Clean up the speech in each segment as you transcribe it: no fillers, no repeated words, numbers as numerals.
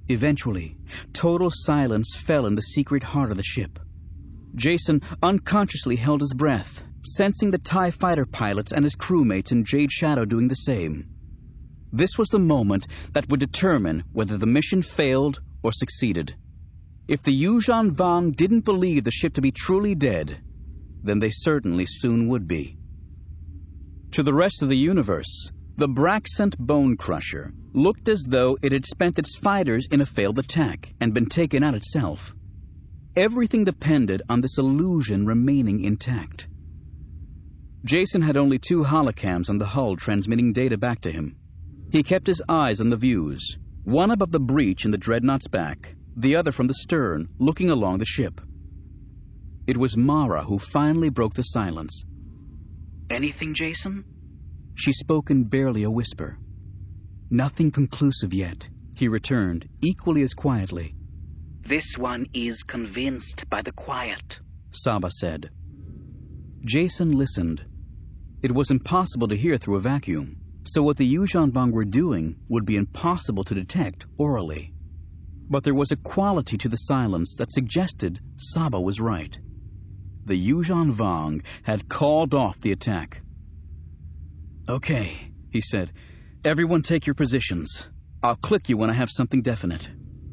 Eventually, total silence fell in the secret heart of the ship. Jason unconsciously held his breath, sensing the TIE fighter pilots and his crewmates in Jade Shadow doing the same. This was the moment that would determine whether the mission failed or succeeded. If the Yuuzhan Vong didn't believe the ship to be truly dead, then they certainly soon would be. To the rest of the universe, the Braxent Bone Crusher looked as though it had spent its fighters in a failed attack and been taken out itself. Everything depended on this illusion remaining intact. Jason had only 2 holocams on the hull transmitting data back to him. He kept his eyes on the views, one above the breach in the Dreadnought's back, the other from the stern, looking along the ship. It was Mara who finally broke the silence. "Anything, Jason?" She spoke in barely a whisper. "Nothing conclusive yet," he returned, equally as quietly. "This one is convinced by the quiet," Saba said. Jason listened. It was impossible to hear through a vacuum, so what the Yuuzhan Vong were doing would be impossible to detect orally. But there was a quality to the silence that suggested Saba was right. The Yuuzhan Vong had called off the attack. "Okay," he said. "Everyone take your positions. I'll click you when I have something definite."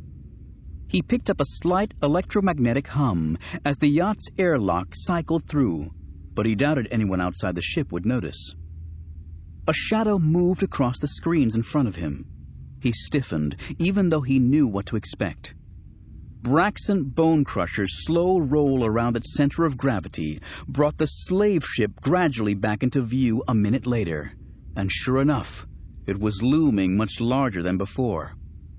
He picked up a slight electromagnetic hum as the yacht's airlock cycled through, but he doubted anyone outside the ship would notice. A shadow moved across the screens in front of him. He stiffened, even though he knew what to expect. Braxent Bone Crusher's slow roll around its center of gravity brought the slave ship gradually back into view a minute later, and sure enough, it was looming much larger than before.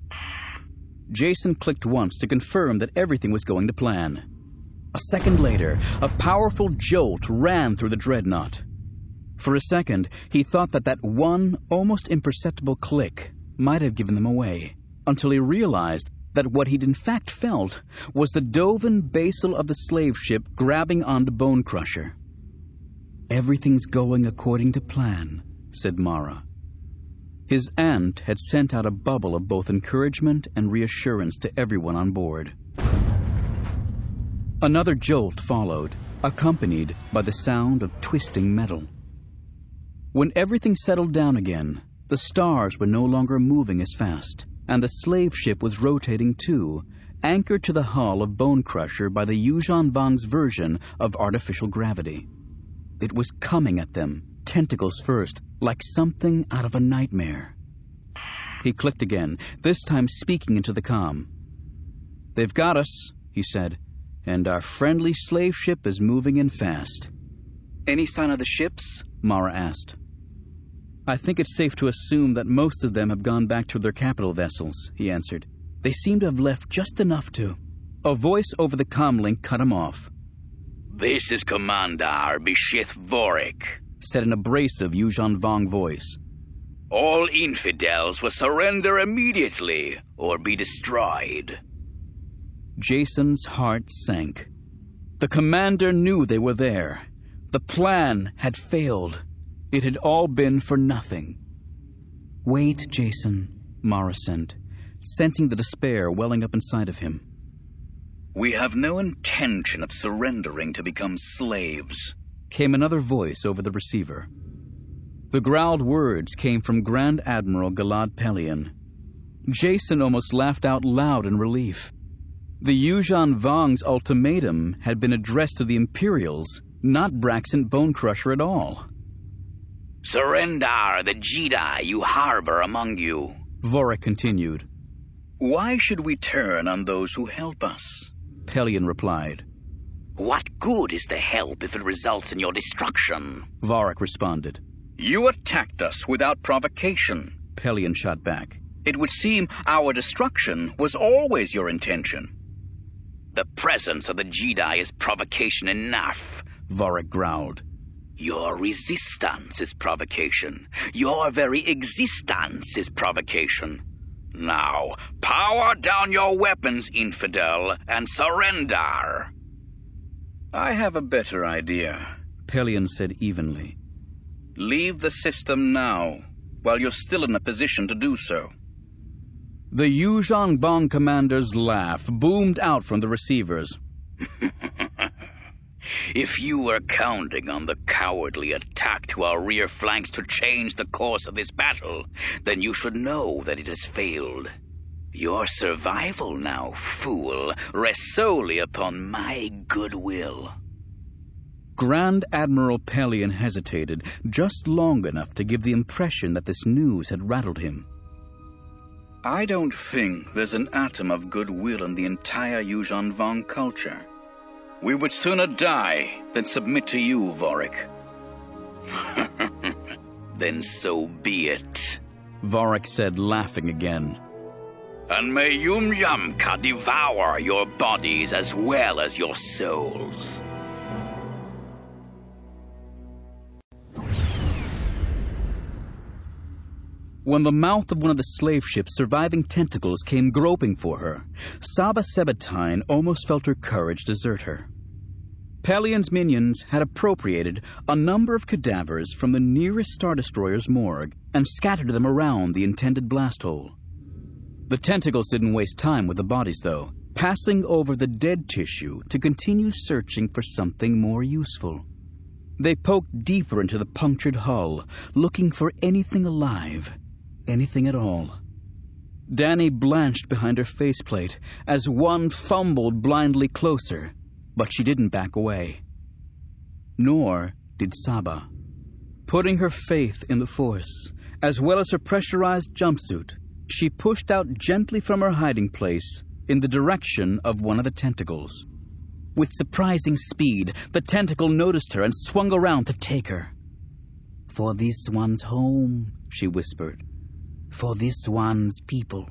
Jason clicked once to confirm that everything was going to plan. A second later, a powerful jolt ran through the Dreadnought. For a second, he thought that one almost imperceptible click might have given them away, until he realized that what he'd in fact felt was the Dovin basal of the slave ship grabbing onto Bone Crusher. "Everything's going according to plan," said Mara. His aunt had sent out a bubble of both encouragement and reassurance to everyone on board. Another jolt followed, accompanied by the sound of twisting metal. When everything settled down again, the stars were no longer moving as fast, and the slave ship was rotating too, anchored to the hull of Bone Crusher by the Yuuzhan Vong's version of artificial gravity. It was coming at them, tentacles first, like something out of a nightmare. He clicked again, this time speaking into the comm. "They've got us," he said, "and our friendly slave ship is moving in fast." "Any sign of the ships?" Mara asked. "I think it's safe to assume that most of them have gone back to their capital vessels," he answered. "They seem to have left just enough to." A voice over the comlink cut him off. "This is Commander Bishith Vorik," said an abrasive Yuuzhan Vong voice. "All infidels will surrender immediately or be destroyed." Jason's heart sank. The commander knew they were there. The plan had failed. It had all been for nothing. "Wait, Jason," Mara sent, sensing the despair welling up inside of him. "We have no intention of surrendering to become slaves," came another voice over the receiver. The growled words came from Grand Admiral Galad Pelion. Jason almost laughed out loud in relief. The Yuuzhan Vong's ultimatum had been addressed to the Imperials, not Braxent Bone Crusher at all. "Surrender the Jedi you harbor among you," Vorik continued. "Why should we turn on those who help us?" Pelion replied. "What good is the help if it results in your destruction?" Vorik responded. "You attacked us without provocation," Pelion shot back. "It would seem our destruction was always your intention." "The presence of the Jedi is provocation enough," Vorik growled. "Your resistance is provocation. Your very existence is provocation. Now, power down your weapons, infidel, and surrender." "I have a better idea," Pelion said evenly. "Leave the system now, while you're still in a position to do so." The Yuuzhan Vong commander's laugh boomed out from the receivers. If you were counting on the cowardly attack to our rear flanks to change the course of this battle, then you should know that it has failed. Your survival now, fool, rests solely upon my goodwill. Grand Admiral Pellaeon hesitated just long enough to give the impression that this news had rattled him. I don't think there's an atom of goodwill in the entire Yuuzhan Vong culture. We would sooner die than submit to you, Vorik. Then so be it, Vorik said, laughing again. And may Yum-Yum-Ka devour your bodies as well as your souls. When the mouth of one of the slave ship's surviving tentacles came groping for her, Saba Sebatine almost felt her courage desert her. Pellaeon's minions had appropriated a number of cadavers from the nearest Star Destroyer's morgue and scattered them around the intended blast hole. The tentacles didn't waste time with the bodies, though, passing over the dead tissue to continue searching for something more useful. They poked deeper into the punctured hull, looking for anything alive. Anything at all. Danny blanched behind her faceplate as one fumbled blindly closer, but she didn't back away. Nor did Saba. Putting her faith in the Force, as well as her pressurized jumpsuit, she pushed out gently from her hiding place in the direction of one of the tentacles. With surprising speed, the tentacle noticed her and swung around to take her. "For this one's home," she whispered. "For this one's people."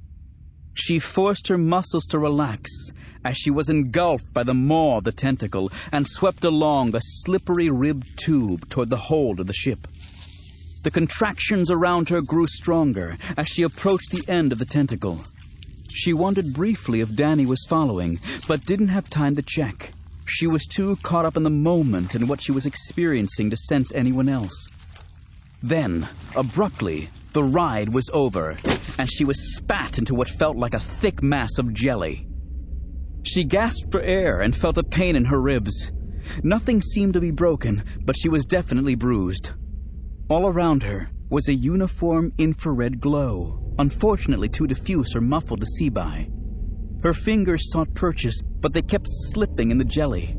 She forced her muscles to relax as she was engulfed by the maw of the tentacle and swept along a slippery ribbed tube toward the hold of the ship. The contractions around her grew stronger as she approached the end of the tentacle. She wondered briefly if Danny was following, but didn't have time to check. She was too caught up in the moment and what she was experiencing to sense anyone else. Then, abruptly, the ride was over, and she was spat into what felt like a thick mass of jelly. She gasped for air and felt a pain in her ribs. Nothing seemed to be broken, but she was definitely bruised. All around her was a uniform infrared glow, unfortunately too diffuse or muffled to see by. Her fingers sought purchase, but they kept slipping in the jelly.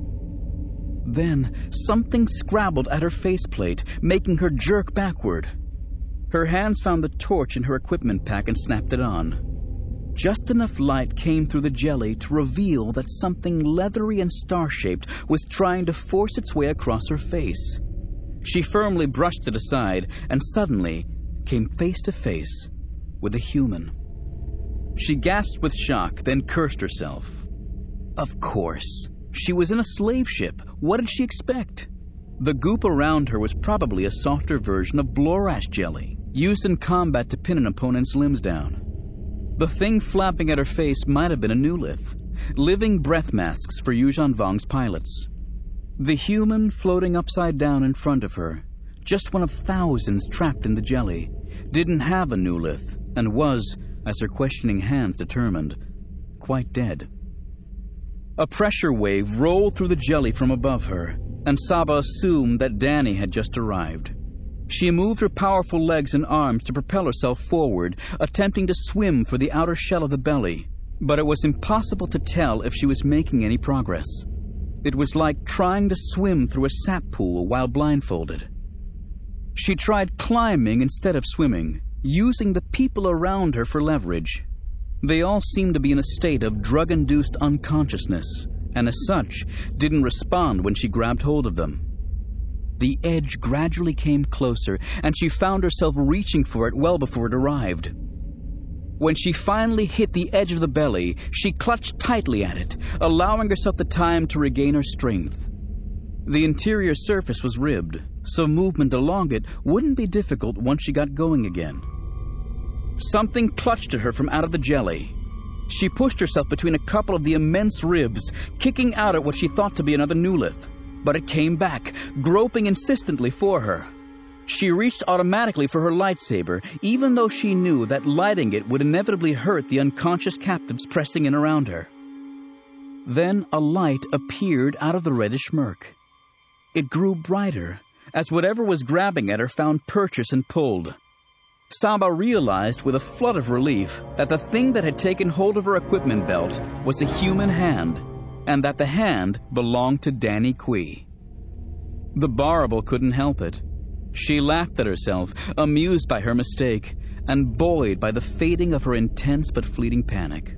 Then, something scrabbled at her faceplate, making her jerk backward. Her hands found the torch in her equipment pack and snapped it on. Just enough light came through the jelly to reveal that something leathery and star-shaped was trying to force its way across her face. She firmly brushed it aside and suddenly came face to face with a human. She gasped with shock, then cursed herself. Of course. She was in a slave ship. What did she expect? The goop around her was probably a softer version of Blorash jelly, used in combat to pin an opponent's limbs down. The thing flapping at her face might have been a Nulith, living breath masks for Yuuzhan Vong's pilots. The human floating upside down in front of her, just one of thousands trapped in the jelly, didn't have a Nulith and was, as her questioning hands determined, quite dead. A pressure wave rolled through the jelly from above her, and Saba assumed that Danny had just arrived. She moved her powerful legs and arms to propel herself forward, attempting to swim for the outer shell of the belly, but it was impossible to tell if she was making any progress. It was like trying to swim through a sap pool while blindfolded. She tried climbing instead of swimming, using the people around her for leverage. They all seemed to be in a state of drug-induced unconsciousness, and as such, didn't respond when she grabbed hold of them. The edge gradually came closer, and she found herself reaching for it well before it arrived. When she finally hit the edge of the belly, she clutched tightly at it, allowing herself the time to regain her strength. The interior surface was ribbed, so movement along it wouldn't be difficult once she got going again. Something clutched at her from out of the jelly. She pushed herself between a couple of the immense ribs, kicking out at what she thought to be another Nulith. But it came back, groping insistently for her. She reached automatically for her lightsaber, even though she knew that lighting it would inevitably hurt the unconscious captives pressing in around her. Then a light appeared out of the reddish murk. It grew brighter, as whatever was grabbing at her found purchase and pulled. Saba realized with a flood of relief that the thing that had taken hold of her equipment belt was a human hand, and that the hand belonged to Danny Kui. The Barable couldn't help it. She laughed at herself, amused by her mistake, and buoyed by the fading of her intense but fleeting panic.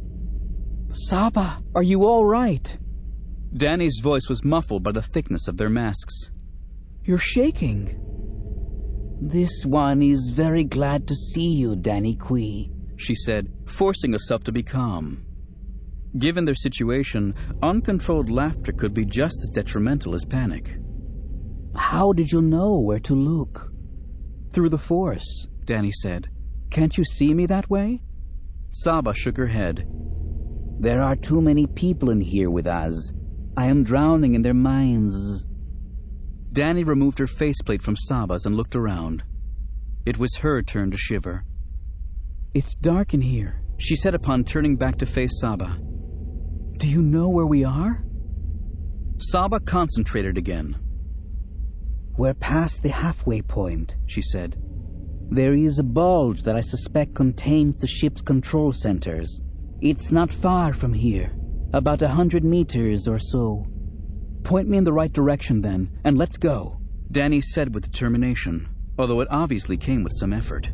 "Saba, are you all right?" Danny's voice was muffled by the thickness of their masks. "You're shaking." "This one is very glad to see you, Danny Kui," she said, forcing herself to be calm. Given their situation, uncontrolled laughter could be just as detrimental as panic. "How did you know where to look?" "Through the Force," Danny said. "Can't you see me that way?" Saba shook her head. "There are too many people in here with us. I am drowning in their minds." Danny removed her faceplate from Saba's and looked around. It was her turn to shiver. "It's dark in here," she said upon turning back to face Saba. "Do you know where we are?" Saba concentrated again. "We're past the halfway point," she said. "There is a bulge that I suspect contains the ship's control centers. It's not far from here, about 100 meters or so." "Point me in the right direction then, and let's go," Danny said with determination, although it obviously came with some effort.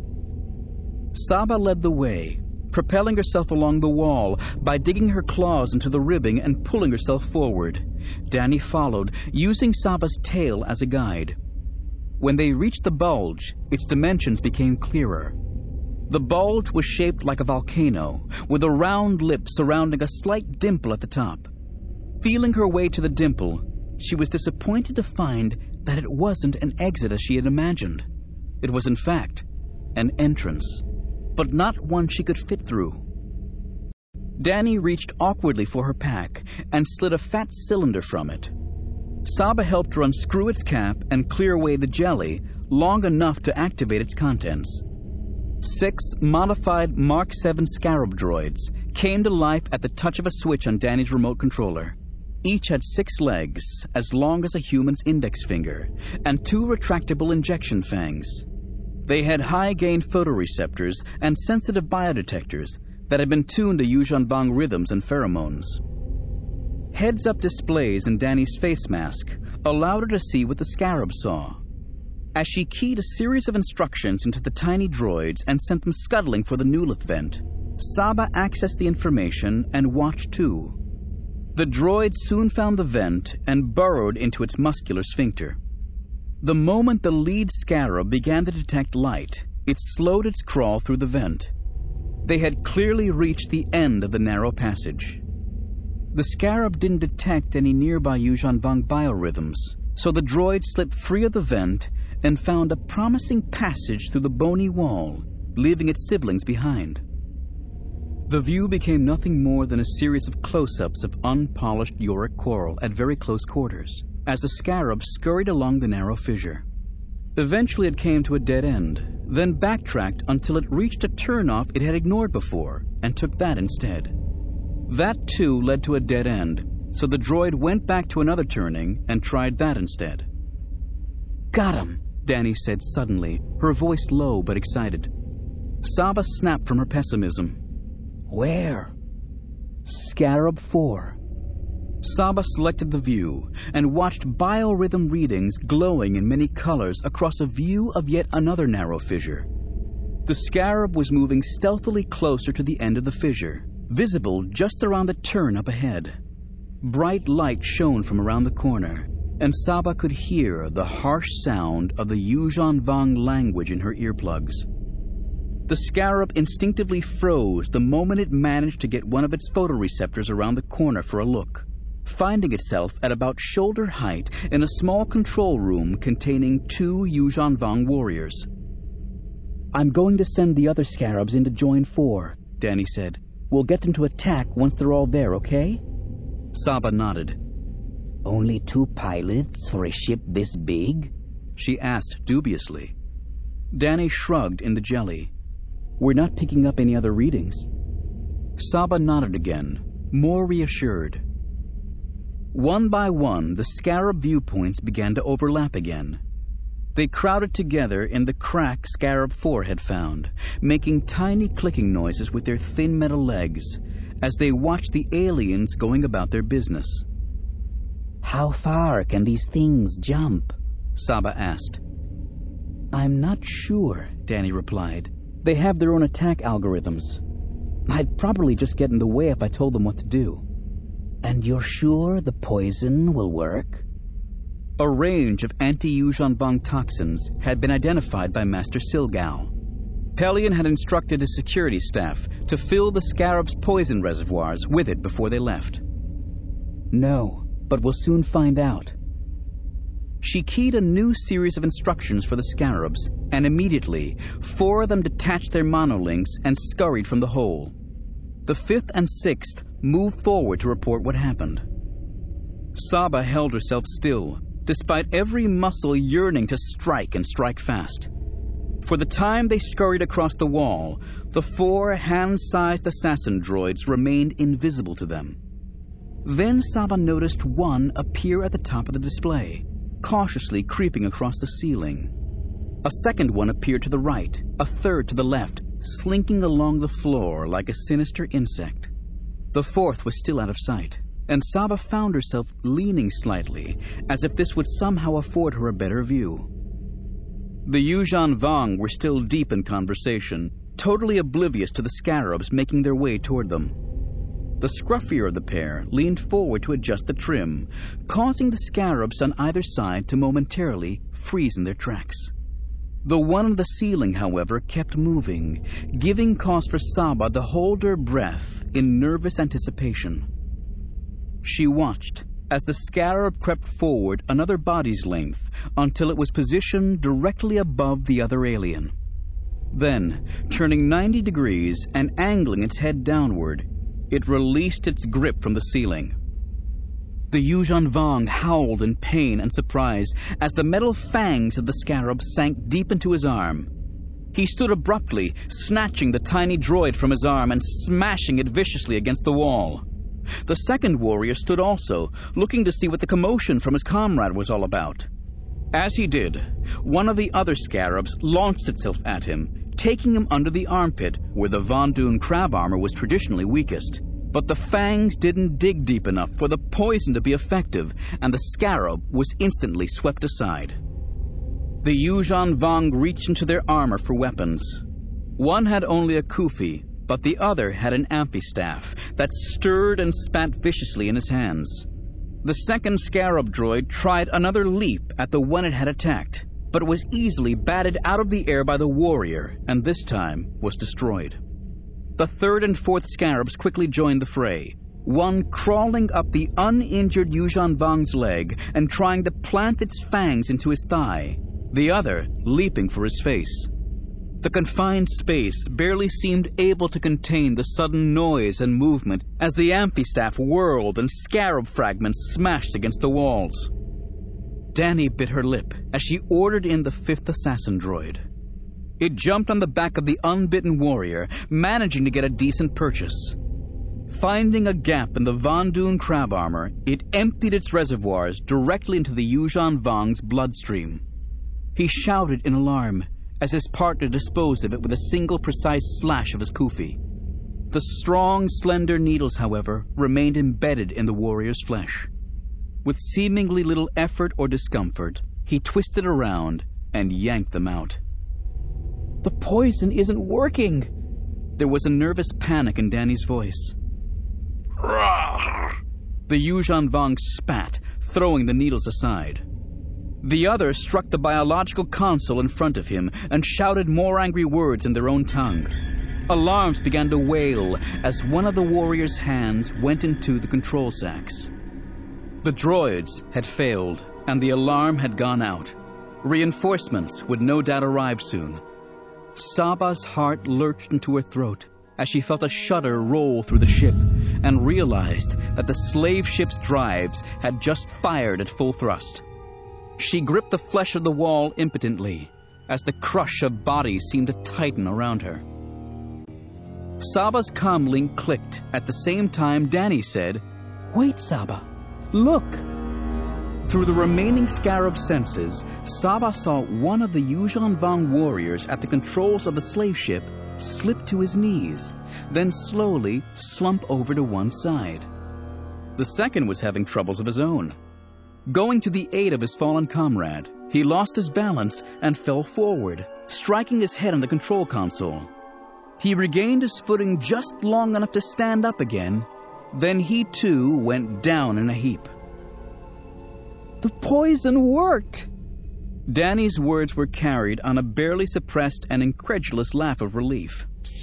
Saba led the way, propelling herself along the wall by digging her claws into the ribbing and pulling herself forward. Danny followed, using Saba's tail as a guide. When they reached the bulge, its dimensions became clearer. The bulge was shaped like a volcano, with a round lip surrounding a slight dimple at the top. Feeling her way to the dimple, she was disappointed to find that it wasn't an exit as she had imagined. It was, in fact, an entrance, but not one she could fit through. Danny reached awkwardly for her pack and slid a fat cylinder from it. Saba helped her unscrew its cap and clear away the jelly long enough to activate its contents. 6 modified Mark 7 Scarab droids came to life at the touch of a switch on Danny's remote controller. Each had 6 legs, as long as a human's index finger, and 2 retractable injection fangs. They had high-gain photoreceptors and sensitive biodetectors that had been tuned to Yuuzhan Vong rhythms and pheromones. Heads-up displays in Danny's face mask allowed her to see what the Scarab saw. As she keyed a series of instructions into the tiny droids and sent them scuttling for the Nulith vent, Saba accessed the information and watched too. The droid soon found the vent and burrowed into its muscular sphincter. The moment the lead Scarab began to detect light, it slowed its crawl through the vent. They had clearly reached the end of the narrow passage. The Scarab didn't detect any nearby Yuuzhan Vong biorhythms, so the droid slipped free of the vent and found a promising passage through the bony wall, leaving its siblings behind. The view became nothing more than a series of close-ups of unpolished Yorick coral at very close quarters, as the Scarab scurried along the narrow fissure. Eventually it came to a dead end, then backtracked until it reached a turnoff it had ignored before, and took that instead. That too led to a dead end, so the droid went back to another turning and tried that instead. "Got him," Danny said suddenly, her voice low but excited. Saba snapped from her pessimism. "Where?" "Scarab 4. Saba selected the view and watched biorhythm readings glowing in many colors across a view of yet another narrow fissure. The Scarab was moving stealthily closer to the end of the fissure, visible just around the turn up ahead. Bright light shone from around the corner, and Saba could hear the harsh sound of the Yuuzhan Vong language in her earplugs. The Scarab instinctively froze the moment it managed to get one of its photoreceptors around the corner for a look, finding itself at about shoulder height in a small control room containing 2 Yuuzhan Vong warriors. "I'm going to send the other Scarabs into Join 4, Danny said. "We'll get them to attack once they're all there, okay?" Saba nodded. "Only 2 pilots for a ship this big?" she asked dubiously. Danny shrugged in the jelly. We're not picking up any other readings. Saba nodded again, more reassured. One by one, the Scarab viewpoints began to overlap again. They crowded together in the crack Scarab 4 had found, making tiny clicking noises with their thin metal legs as they watched the aliens going about their business. How far can these things jump? Saba asked. I'm not sure, Danny replied. They have their own attack algorithms. I'd probably just get in the way if I told them what to do. And you're sure the poison will work? A range of anti-Yuuzhan Vong toxins had been identified by Master Silgal. Pelion had instructed his security staff to fill the Scarab's poison reservoirs with it before they left. No, but we'll soon find out. She keyed a new series of instructions for the Scarabs, and immediately 4 of them detached their monolinks and scurried from the hole. The 5th and 6th moved forward to report what happened. Saba held herself still, despite every muscle yearning to strike and strike fast. For the time they scurried across the wall, the 4 hand-sized assassin droids remained invisible to them. Then Saba noticed one appear at the top of the display, cautiously creeping across the ceiling. A second one appeared to the right, a third to the left, slinking along the floor like a sinister insect. The 4th was still out of sight, and Saba found herself leaning slightly, as if this would somehow afford her a better view. The Yuuzhan Vong were still deep in conversation, totally oblivious to the Scarabs making their way toward them. The scruffier of the pair leaned forward to adjust the trim, causing the Scarabs on either side to momentarily freeze in their tracks. The one on the ceiling, however, kept moving, giving cause for Saba to hold her breath in nervous anticipation. She watched as the Scarab crept forward another body's length until it was positioned directly above the other alien. Then, turning 90 degrees and angling its head downward, it released its grip from the ceiling. The Yuuzhan Vong howled in pain and surprise as the metal fangs of the Scarab sank deep into his arm. He stood abruptly, snatching the tiny droid from his arm and smashing it viciously against the wall. The second warrior stood also, looking to see what the commotion from his comrade was all about. As he did, one of the other Scarabs launched itself at him, taking him under the armpit, where the Von Dune crab armor was traditionally weakest. But the fangs didn't dig deep enough for the poison to be effective, and the Scarab was instantly swept aside. The Yuuzhan Vong reached into their armor for weapons. One had only a kufi, but the other had an amphistaff that stirred and spat viciously in his hands. The second Scarab droid tried another leap at the one it had attacked, but was easily batted out of the air by the warrior, and this time was destroyed. The 3rd and 4th Scarabs quickly joined the fray, one crawling up the uninjured Yuuzhan Vong's leg and trying to plant its fangs into his thigh, the other leaping for his face. The confined space barely seemed able to contain the sudden noise and movement as the amphistaff whirled and Scarab fragments smashed against the walls. Danny bit her lip as she ordered in the 5th assassin droid. It jumped on the back of the unbitten warrior, managing to get a decent purchase. Finding a gap in the Von Dune crab armor, it emptied its reservoirs directly into the Yuuzhan Vong's bloodstream. He shouted in alarm as his partner disposed of it with a single precise slash of his kufi. The strong, slender needles, however, remained embedded in the warrior's flesh. With seemingly little effort or discomfort, he twisted around and yanked them out. The poison isn't working. There was a nervous panic in Danny's voice. The Yuuzhan Vong spat, throwing the needles aside. The other struck the biological console in front of him and shouted more angry words in their own tongue. Alarms began to wail as one of the warrior's hands went into the control sacks. The droids had failed, and the alarm had gone out. Reinforcements would no doubt arrive soon. Saba's heart lurched into her throat as she felt a shudder roll through the ship and realized that the slave ship's drives had just fired at full thrust. She gripped the flesh of the wall impotently, as the crush of bodies seemed to tighten around her. Saba's comm link clicked. At the same time, Danny said, "Wait, Saba. Look!" Through the remaining Scarab senses, Saba saw one of the Yuuzhan Vong warriors at the controls of the slave ship slip to his knees, then slowly slump over to one side. The second was having troubles of his own. Going to the aid of his fallen comrade, he lost his balance and fell forward, striking his head on the control console. He regained his footing just long enough to stand up again. Then he too went down in a heap. "The poison worked!" Danny's words were carried on a barely suppressed and incredulous laugh of relief.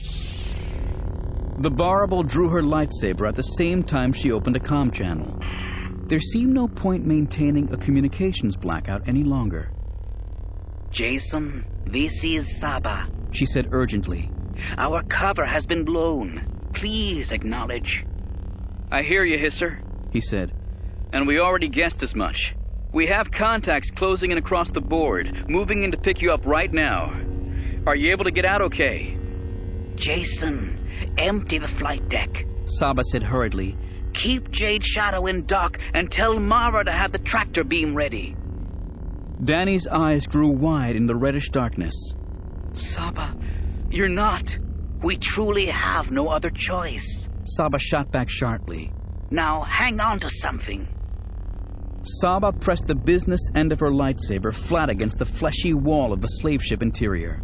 The Barable drew her lightsaber at the same time she opened a comm channel. There seemed no point maintaining a communications blackout any longer. "Jason, this is Saba," she said urgently. "Our cover has been blown. Please acknowledge." I hear you, Hisser, he said. and we already guessed as much. We have contacts closing in across the board, moving in to pick you up right now. Are you able to get out okay? "Jason, empty the flight deck," Saba said hurriedly. "Keep Jade Shadow in dock and tell Mara to have the tractor beam ready." Danny's eyes grew wide in the reddish darkness. "Saba, you're not. We truly have no other choice." Saba shot back sharply. "Now hang on to something." Saba pressed the business end of her lightsaber flat against the fleshy wall of the slave ship interior.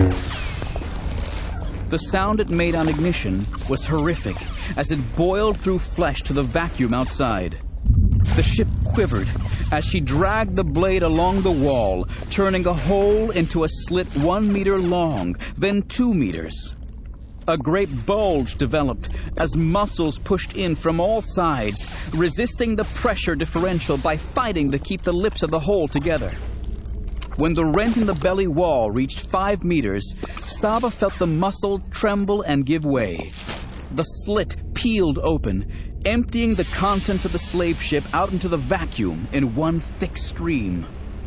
The sound it made on ignition was horrific as it boiled through flesh to the vacuum outside. The ship quivered as she dragged the blade along the wall, turning a hole into a slit 1 meter long, then 2 meters. A great bulge developed as muscles pushed in from all sides, resisting the pressure differential by fighting to keep the lips of the hole together. When the rent in the belly wall reached 5 meters, Saba felt the muscle tremble and give way. The slit peeled open, emptying the contents of the slave ship out into the vacuum in one thick stream.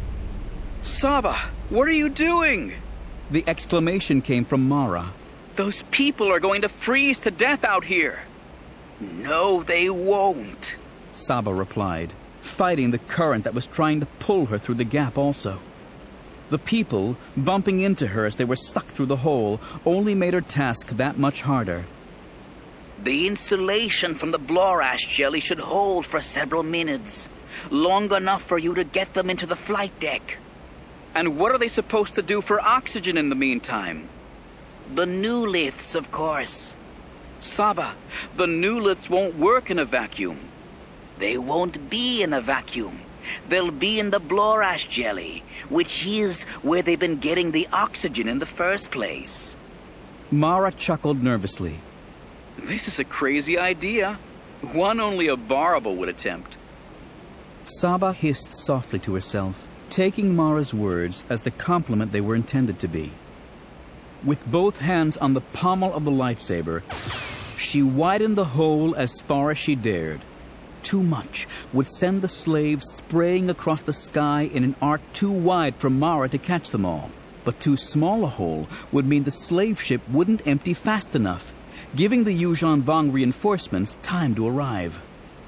Saba, what are you doing? The exclamation came from Mara. Those people are going to freeze to death out here. "No, they won't," Saba replied, fighting the current that was trying to pull her through the gap also. The people, bumping into her as they were sucked through the hole, only made her task that much harder. "The insulation from the Blorash jelly should hold for several minutes, long enough for you to get them into the flight deck." And what are they supposed to do for oxygen in the meantime? "The new liths, of course." Saba, the new liths won't work in a vacuum. "They won't be in a vacuum. They'll be in the Blorash jelly, which is where they've been getting the oxygen in the first place." Mara chuckled nervously. This is a crazy idea. One only a Barable would attempt. Saba hissed softly to herself, taking Mara's words as the compliment they were intended to be. With both hands on the pommel of the lightsaber, she widened the hole as far as she dared. Too much would send the slaves spraying across the sky in an arc too wide for Mara to catch them all. But too small a hole would mean the slave ship wouldn't empty fast enough, giving the Yuuzhan Vong reinforcements time to arrive.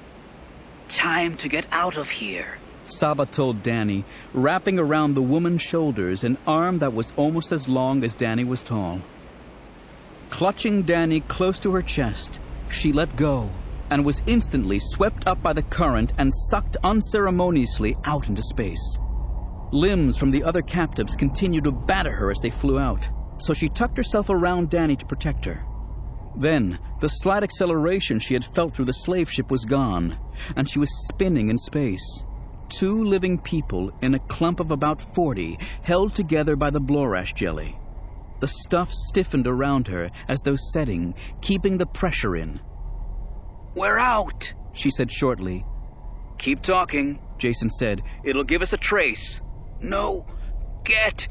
"Time to get out of here," Saba told Danny, wrapping around the woman's shoulders an arm that was almost as long as Danny was tall. Clutching Danny close to her chest, she let go and was instantly swept up by the current and sucked unceremoniously out into space. Limbs from the other captives continued to batter her as they flew out, so she tucked herself around Danny to protect her. Then, the slight acceleration she had felt through the slave ship was gone, and she was spinning in space. 2 living people in a clump of about 40, held together by the Blorash jelly. The stuff stiffened around her as though setting, keeping the pressure in. "We're out," she said shortly. Keep talking, Jason said. It'll give us a trace. "No, get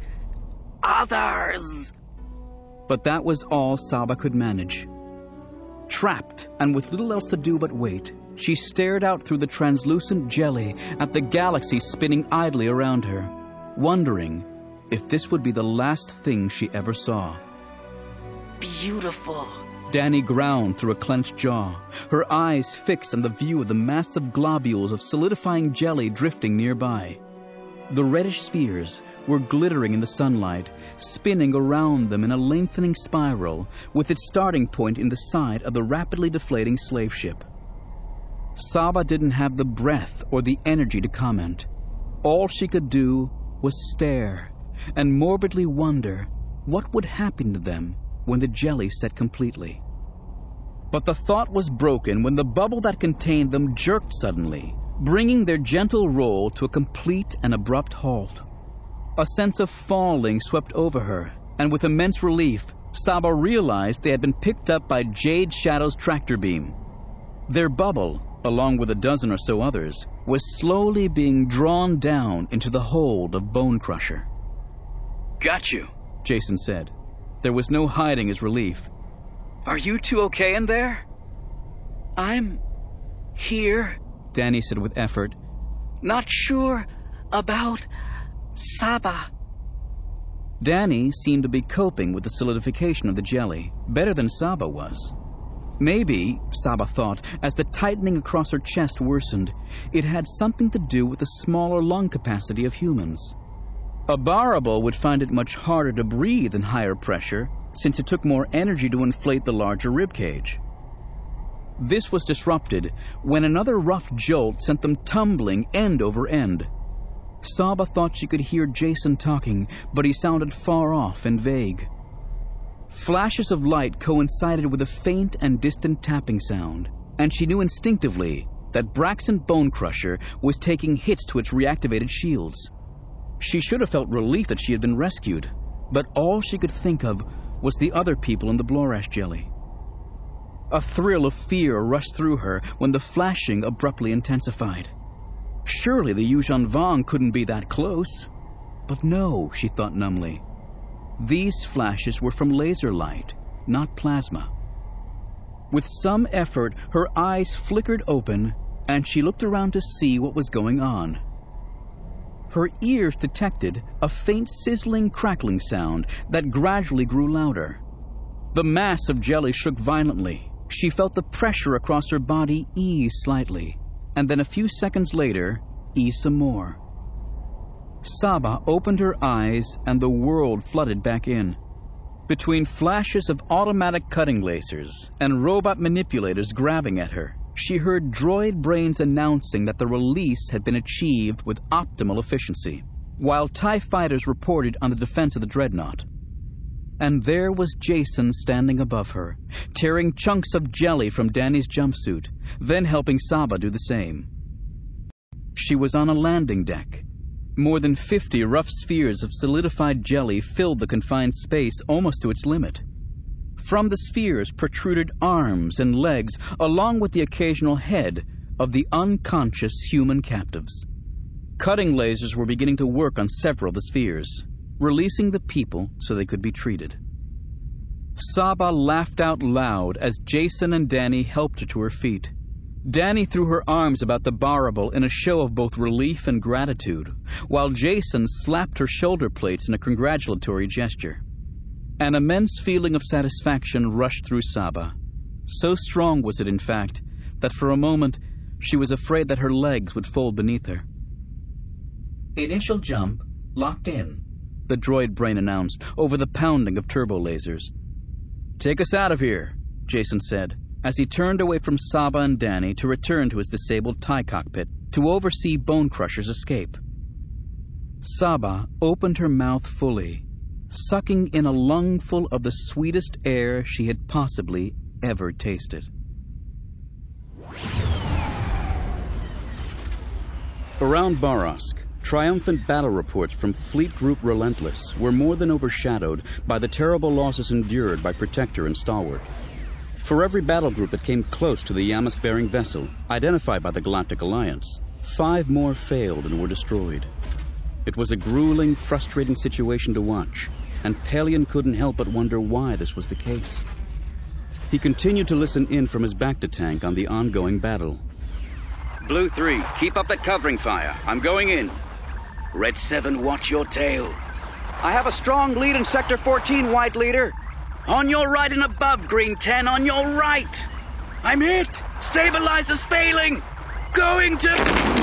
others." But that was all Saba could manage. Trapped, and with little else to do but wait, She stared out through the translucent jelly at the galaxy spinning idly around her, wondering if this would be the last thing she ever saw. Beautiful. Danny ground through a clenched jaw, her eyes fixed on the view of the massive globules of solidifying jelly drifting nearby. The reddish spheres were glittering in the sunlight, spinning around them in a lengthening spiral, with its starting point in the side of the rapidly deflating slave ship. Saba didn't have the breath or the energy to comment. All she could do was stare and morbidly wonder what would happen to them when the jelly set completely. But the thought was broken when the bubble that contained them jerked suddenly, bringing their gentle roll to a complete and abrupt halt. A sense of falling swept over her, and with immense relief, Saba realized they had been picked up by Jade Shadow's tractor beam. Their bubble, along with a dozen or so others, was slowly being drawn down into the hold of Bone Crusher. Got you, Jason said. There was no hiding his relief. Are you two okay in there? I'm here, Danny said with effort. Not sure about Saba. Danny seemed to be coping with the solidification of the jelly better than Saba was. Maybe, Saba thought, as the tightening across her chest worsened, it had something to do with the smaller lung capacity of humans. A Barable would find it much harder to breathe in higher pressure, since it took more energy to inflate the larger ribcage. This was disrupted when another rough jolt sent them tumbling end over end. Saba thought she could hear Jason talking, but he sounded far off and vague. Flashes of light coincided with a faint and distant tapping sound, and she knew instinctively that Braxton Bone Crusher was taking hits to its reactivated shields. She should have felt relief that she had been rescued, but all she could think of was the other people in the Blorash jelly. A thrill of fear rushed through her when the flashing abruptly intensified. Surely the Yuuzhan Vong couldn't be that close. But no, she thought numbly. These flashes were from laser light, not plasma. With some effort, her eyes flickered open, and she looked around to see what was going on. Her ears detected a faint sizzling crackling sound that gradually grew louder. The mass of jelly shook violently. She felt the pressure across her body ease slightly, and then a few seconds later, ease some more. Saba opened her eyes and the world flooded back in. Between flashes of automatic cutting lasers and robot manipulators grabbing at her, she heard droid brains announcing that the release had been achieved with optimal efficiency, while TIE fighters reported on the defense of the dreadnought. And there was Jason standing above her, tearing chunks of jelly from Danny's jumpsuit, then helping Saba do the same. She was on a landing deck. More than 50 rough spheres of solidified jelly filled the confined space almost to its limit. From the spheres protruded arms and legs, along with the occasional head of the unconscious human captives. Cutting lasers were beginning to work on several of the spheres, releasing the people so they could be treated. Saba laughed out loud as Jason and Danny helped her to her feet. Danny threw her arms about the Barable in a show of both relief and gratitude, while Jason slapped her shoulder plates in a congratulatory gesture. An immense feeling of satisfaction rushed through Saba. So strong was it, in fact, that for a moment she was afraid that her legs would fold beneath her. Initial jump locked in, the droid brain announced over the pounding of turbo lasers. Take us out of here, Jason said, as he turned away from Saba and Danny to return to his disabled TIE cockpit to oversee Bone Crusher's escape. Saba opened her mouth fully, sucking in a lungful of the sweetest air she had possibly ever tasted. Around Barask, triumphant battle reports from Fleet Group Relentless were more than overshadowed by the terrible losses endured by Protector and Stalwart. For every battle group that came close to the Yamas-bearing vessel, identified by the Galactic Alliance, 5 more failed and were destroyed. It was a grueling, frustrating situation to watch, and Pelion couldn't help but wonder why this was the case. He continued to listen in from his Bacta tank on the ongoing battle, Blue 3, keep up that covering fire. I'm going in. Red 7, watch your tail. I have a strong lead in Sector 14, White Leader. On your right and above, Green 10, on your right. I'm hit. Stabilizer's failing. Going to...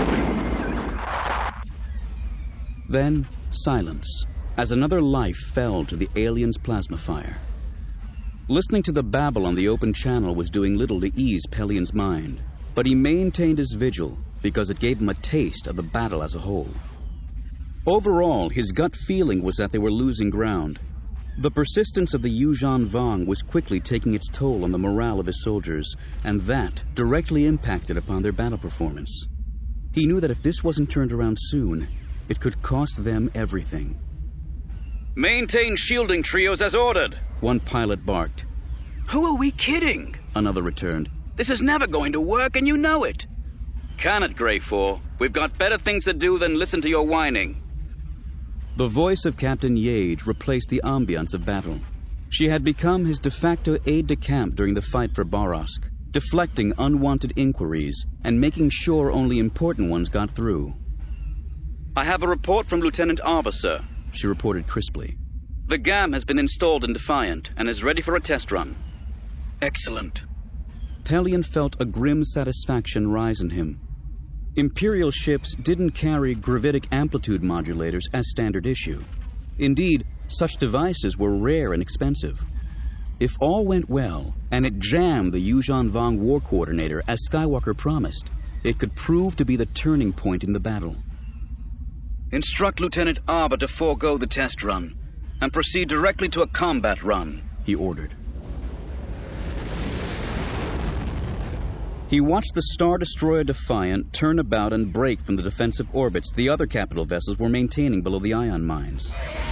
Then, silence, as another life fell to the alien's plasma fire. Listening to the babble on the open channel was doing little to ease Pellion's mind, but he maintained his vigil because it gave him a taste of the battle as a whole. Overall, his gut feeling was that they were losing ground. The persistence of the Yuuzhan Vong was quickly taking its toll on the morale of his soldiers, and that directly impacted upon their battle performance. He knew that if this wasn't turned around soon, it could cost them everything. Maintain shielding trios as ordered, one pilot barked. Who are we kidding? Another returned. This is never going to work, and you know it. Can it, Grey 4? We've got better things to do than listen to your whining. The voice of Captain Yade replaced the ambience of battle. She had become his de facto aide-de-camp during the fight for Barask, deflecting unwanted inquiries and making sure only important ones got through. I have a report from Lieutenant Arbor, sir, she reported crisply. The GAM has been installed in Defiant and is ready for a test run. Excellent. Pellion felt a grim satisfaction rise in him. Imperial ships didn't carry gravitic amplitude modulators as standard issue. Indeed, such devices were rare and expensive. If all went well, and it jammed the Yuuzhan Vong War Coordinator as Skywalker promised, it could prove to be the turning point in the battle. Instruct Lieutenant Arbor to forego the test run and proceed directly to a combat run, he ordered. He watched the Star Destroyer Defiant turn about and break from the defensive orbits the other capital vessels were maintaining below the ion mines.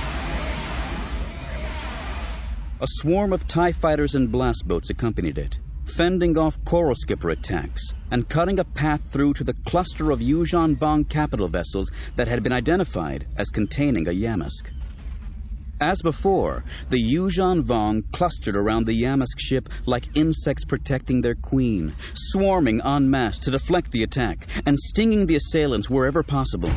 A swarm of TIE fighters and blast boats accompanied it, fending off Coral Skipper attacks and cutting a path through to the cluster of Yuuzhan Vong capital vessels that had been identified as containing a Yamask. As before, the Yuuzhan Vong clustered around the Yamask ship like insects protecting their queen, swarming en masse to deflect the attack and stinging the assailants wherever possible.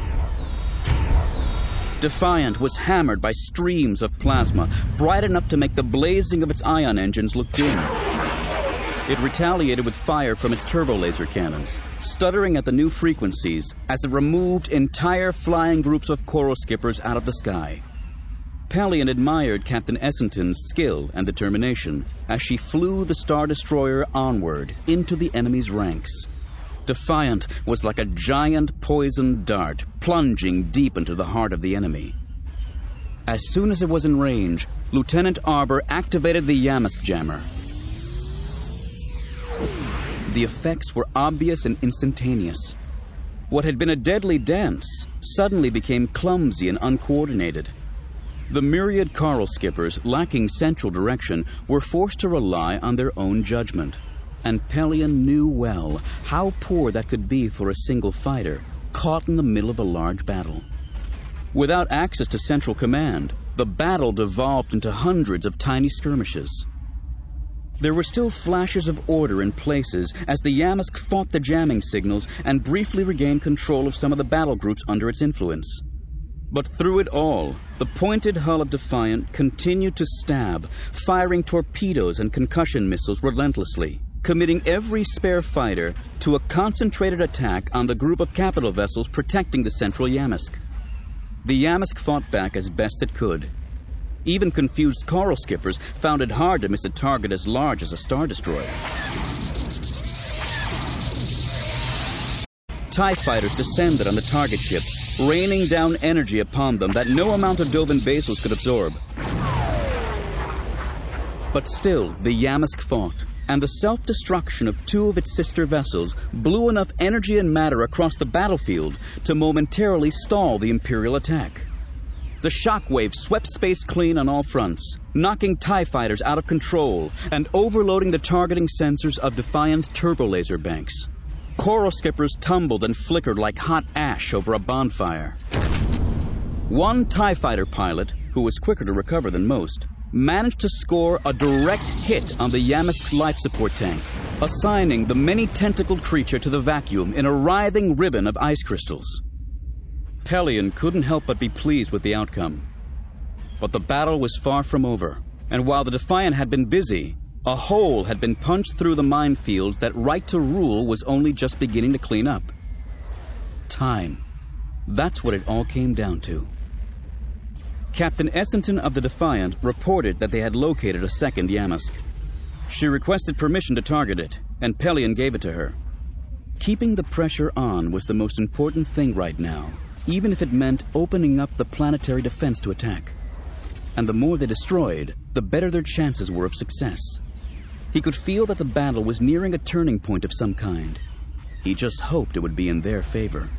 Defiant was hammered by streams of plasma, bright enough to make the blazing of its ion engines look dim. It retaliated with fire from its turbolaser cannons, stuttering at the new frequencies as it removed entire flying groups of Coral Skippers out of the sky. Pellion admired Captain Essington's skill and determination as she flew the Star Destroyer onward into the enemy's ranks. Defiant was like a giant poisoned dart plunging deep into the heart of the enemy. As soon as it was in range, Lieutenant Arbor activated the Yamask jammer. The effects were obvious and instantaneous. What had been a deadly dance suddenly became clumsy and uncoordinated. The myriad Coral Skippers, lacking central direction, were forced to rely on their own judgment. And Pellion knew well how poor that could be for a single fighter, caught in the middle of a large battle. Without access to central command, the battle devolved into hundreds of tiny skirmishes. There were still flashes of order in places as the Yamask fought the jamming signals and briefly regained control of some of the battle groups under its influence. But through it all, the pointed hull of Defiant continued to stab, firing torpedoes and concussion missiles relentlessly, committing every spare fighter to a concentrated attack on the group of capital vessels protecting the central Yamask. The Yamask fought back as best it could. Even confused Coral Skippers found it hard to miss a target as large as a Star Destroyer. TIE fighters descended on the target ships, raining down energy upon them that no amount of Dovin Basils could absorb. But still, the Yamask fought, and the self-destruction of two of its sister vessels blew enough energy and matter across the battlefield to momentarily stall the Imperial attack. The shockwave swept space clean on all fronts, knocking TIE fighters out of control and overloading the targeting sensors of Defiant's turbolaser banks. Coral Skippers tumbled and flickered like hot ash over a bonfire. One TIE fighter pilot, who was quicker to recover than most, managed to score a direct hit on the Yamsk's life support tank, assigning the many-tentacled creature to the vacuum in a writhing ribbon of ice crystals. Pelion couldn't help but be pleased with the outcome. But the battle was far from over, and while the Defiant had been busy, a hole had been punched through the minefields that Right to Rule was only just beginning to clean up. Time. That's what it all came down to. Captain Essington of the Defiant reported that they had located a second Yamsk. She requested permission to target it, and Pelion gave it to her. Keeping the pressure on was the most important thing right now, even if it meant opening up the planetary defense to attack. And the more they destroyed, the better their chances were of success. He could feel that the battle was nearing a turning point of some kind. He just hoped it would be in their favor.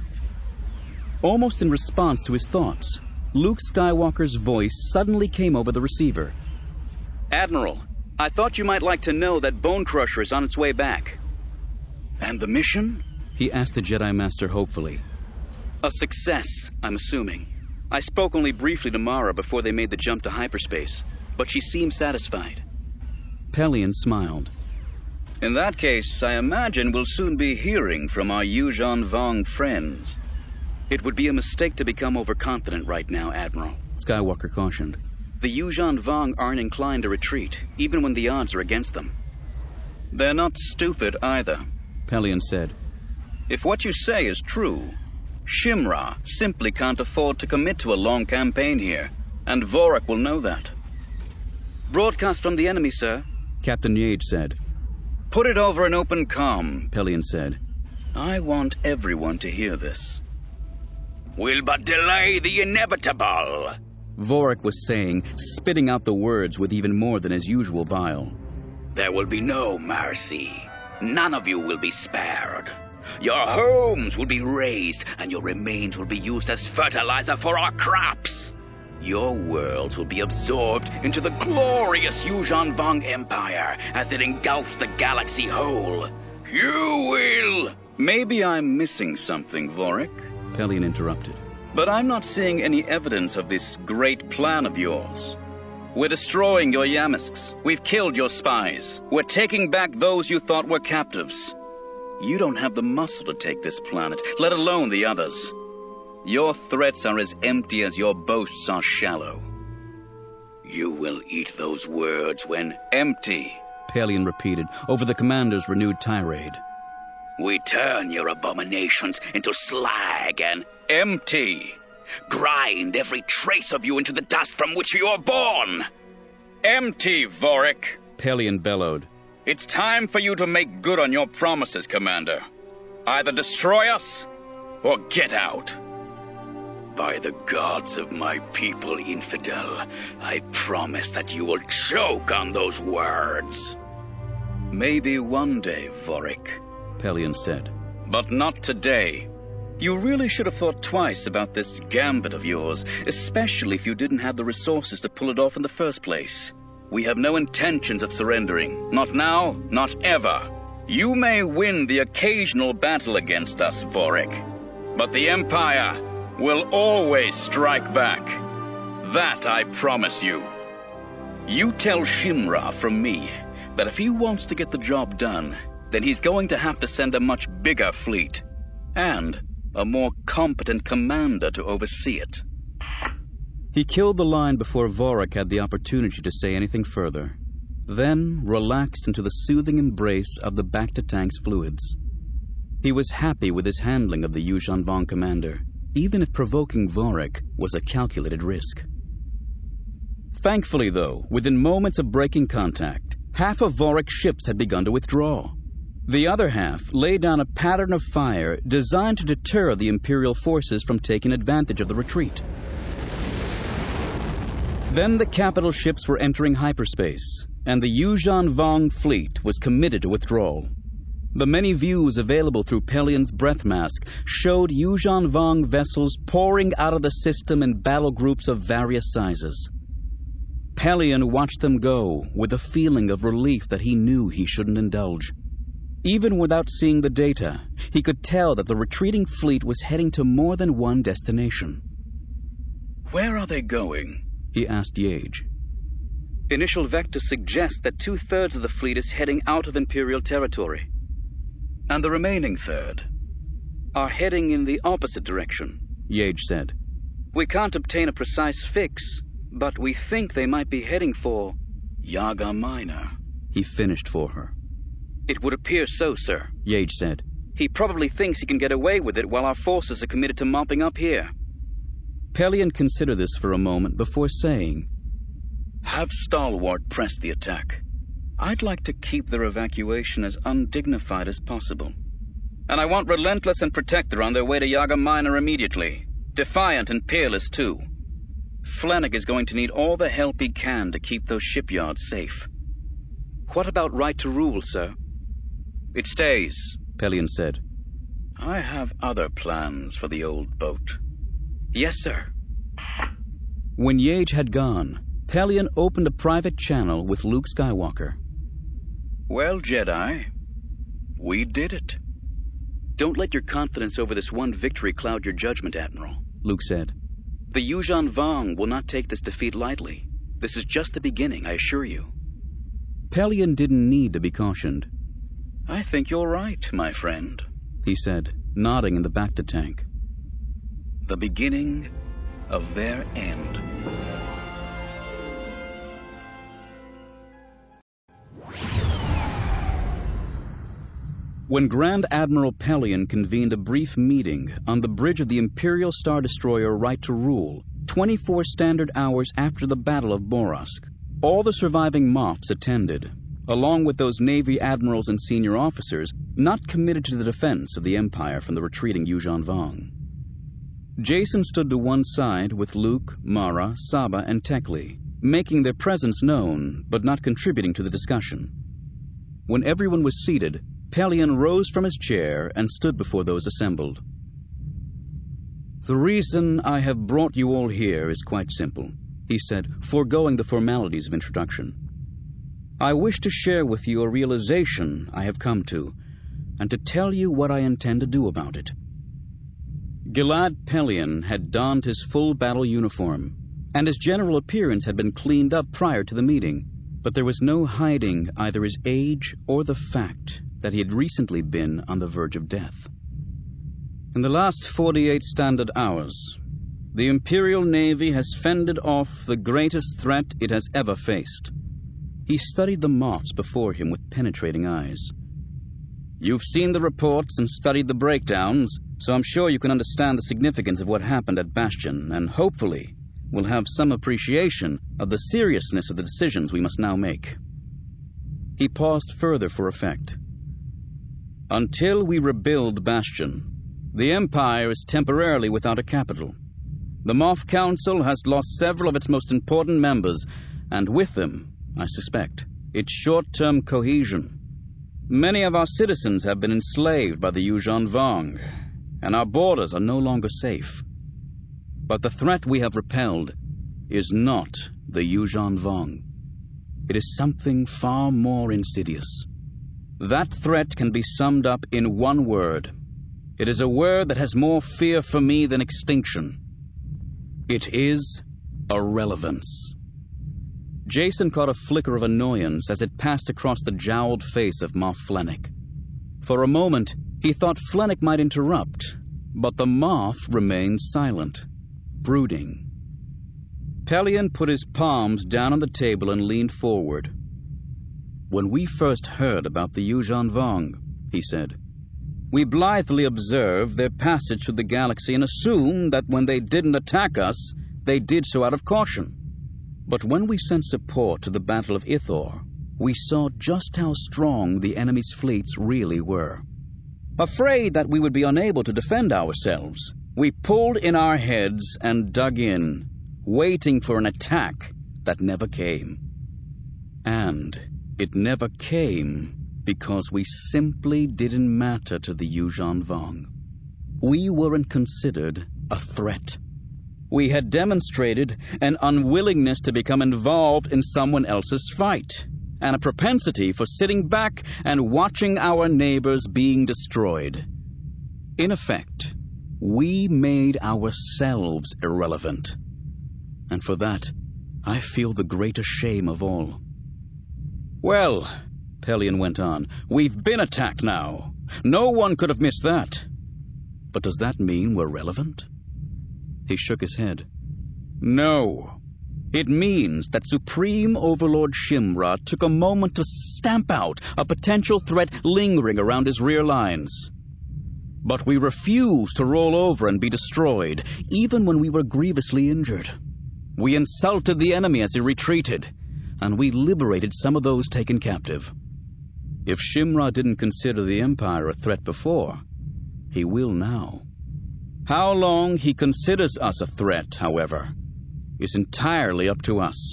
Almost in response to his thoughts, Luke Skywalker's voice suddenly came over the receiver. Admiral, I thought you might like to know that Bone Crusher is on its way back. And the mission? He asked the Jedi Master hopefully. A success, I'm assuming. I spoke only briefly to Mara before they made the jump to hyperspace, but she seemed satisfied. Pelion smiled. In that case, I imagine we'll soon be hearing from our Yuuzhan Vong friends. It would be a mistake to become overconfident right now, Admiral, Skywalker cautioned. The Yuuzhan Vong aren't inclined to retreat, even when the odds are against them. They're not stupid either, Pelion said. If what you say is true, Shimra simply can't afford to commit to a long campaign here, and Vorak will know that. Broadcast from the enemy, sir, Captain Yage said. Put it over an open comm, Pelion said. I want everyone to hear this. Will but delay the inevitable, Vorak was saying, spitting out the words with even more than his usual bile. There will be no mercy. None of you will be spared. Your homes will be razed, and your remains will be used as fertilizer for our crops. Your worlds will be absorbed into the glorious Yuuzhan Vong Empire as it engulfs the galaxy whole. You will... Maybe I'm missing something, Vorak, Pelion interrupted. But I'm not seeing any evidence of this great plan of yours. We're destroying your Yamisks. We've killed your spies. We're taking back those you thought were captives. You don't have the muscle to take this planet, let alone the others. Your threats are as empty as your boasts are shallow. You will eat those words when... Empty, Pelion repeated over the commander's renewed tirade. We turn your abominations into slag and... Empty. Grind every trace of you into the dust from which you are born. Empty, Vorak, Pelion bellowed. It's time for you to make good on your promises, Commander. Either destroy us, or get out. By the gods of my people, Infidel, I promise that you will choke on those words. Maybe one day, Vorak, Pelion said. But not today. You really should have thought twice about this gambit of yours, especially if you didn't have the resources to pull it off in the first place. We have no intentions of surrendering. Not now, not ever. You may win the occasional battle against us, Vorak, but the Empire will always strike back. That I promise you. You tell Shimra from me that if he wants to get the job done, then he's going to have to send a much bigger fleet, and a more competent commander to oversee it. He killed the line before Vorak had the opportunity to say anything further, then relaxed into the soothing embrace of the back-to-tanks fluids. He was happy with his handling of the Yuuzhan Vong commander, even if provoking Vorak was a calculated risk. Thankfully, though, within moments of breaking contact, half of Vorak's ships had begun to withdraw. The other half laid down a pattern of fire designed to deter the Imperial forces from taking advantage of the retreat. Then the capital ships were entering hyperspace, and the Yuuzhan Vong fleet was committed to withdrawal. The many views available through Pelion's breath mask showed Yuuzhan Vong vessels pouring out of the system in battle groups of various sizes. Pelion watched them go with a feeling of relief that he knew he shouldn't indulge. Even without seeing the data, he could tell that the retreating fleet was heading to more than one destination. Where are they going? He asked Yage. Initial vectors suggest that 2/3 of the fleet is heading out of Imperial territory. And the remaining third are heading in the opposite direction, Yage said. We can't obtain a precise fix, but we think they might be heading for Yaga Minor. He finished for her. It would appear so, sir, Yage said. He probably thinks he can get away with it while our forces are committed to mopping up here. Pelion considered this for a moment before saying, Have Stalwart press the attack. I'd like to keep their evacuation as undignified as possible. And I want Relentless and Protector on their way to Yaga Minor immediately. Defiant and Peerless, too. Flennick is going to need all the help he can to keep those shipyards safe. What about Right to Rule, sir? It stays, Pelion said. I have other plans for the old boat. Yes, sir. When Yage had gone, Pelion opened a private channel with Luke Skywalker. Well, Jedi, we did it. Don't let your confidence over this one victory cloud your judgment, Admiral, Luke said. The Yuuzhan Vong will not take this defeat lightly. This is just the beginning, I assure you. Pelion didn't need to be cautioned. I think you're right, my friend, he said, nodding in the Bacta tank. The beginning of their end. When Grand Admiral Pelion convened a brief meeting on the bridge of the Imperial Star Destroyer Right to Rule, 24 standard hours after the Battle of Borosk, all the surviving Moffs attended, along with those Navy admirals and senior officers not committed to the defense of the Empire from the retreating Yuuzhan Vong. Jacen stood to one side with Luke, Mara, Saba, and Tekli, making their presence known but not contributing to the discussion. When everyone was seated, Pelion rose from his chair and stood before those assembled. The reason I have brought you all here is quite simple, he said, foregoing the formalities of introduction. I wish to share with you a realization I have come to, and to tell you what I intend to do about it. Gilad Pelion had donned his full battle uniform, and his general appearance had been cleaned up prior to the meeting, but there was no hiding either his age or the fact that he had recently been on the verge of death. In the last 48 standard hours, the Imperial Navy has fended off the greatest threat it has ever faced. He studied the Moffs before him with penetrating eyes. You've seen the reports and studied the breakdowns, so I'm sure you can understand the significance of what happened at Bastion, and hopefully will have some appreciation of the seriousness of the decisions we must now make. He paused further for effect. Until we rebuild Bastion, the Empire is temporarily without a capital. The Moff Council has lost several of its most important members, and with them, I suspect, its short-term cohesion. Many of our citizens have been enslaved by the Yuuzhan Vong, and our borders are no longer safe. But the threat we have repelled is not the Yuuzhan Vong. It is something far more insidious. That threat can be summed up in one word. It is a word that has more fear for me than extinction. It is irrelevance. Jacen caught a flicker of annoyance as it passed across the jowled face of Moff Flennick. For a moment, he thought Flennick might interrupt, but the Moff remained silent, brooding. Pelion put his palms down on the table and leaned forward. When we first heard about the Yuuzhan Vong, he said, we blithely observed their passage through the galaxy and assumed that when they didn't attack us, they did so out of caution. But when we sent support to the Battle of Ithor, we saw just how strong the enemy's fleets really were. Afraid that we would be unable to defend ourselves, we pulled in our heads and dug in, waiting for an attack that never came. And it never came because we simply didn't matter to the Yuuzhan Vong. We weren't considered a threat. We had demonstrated an unwillingness to become involved in someone else's fight, and a propensity for sitting back and watching our neighbors being destroyed. In effect, we made ourselves irrelevant. And for that, I feel the greater shame of all. Well, Pelion went on, we've been attacked now. No one could have missed that. But does that mean we're relevant? He shook his head. No. It means that Supreme Overlord Shimra took a moment to stamp out a potential threat lingering around his rear lines. But we refused to roll over and be destroyed, even when we were grievously injured. We insulted the enemy as he retreated, and we liberated some of those taken captive. If Shimra didn't consider the Empire a threat before, he will now. How long he considers us a threat, however, is entirely up to us.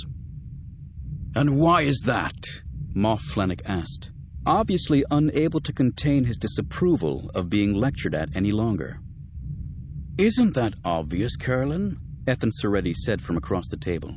And why is that? Moff Flennick asked, obviously unable to contain his disapproval of being lectured at any longer. Isn't that obvious, Curlin? Ethan Soretti said from across the table.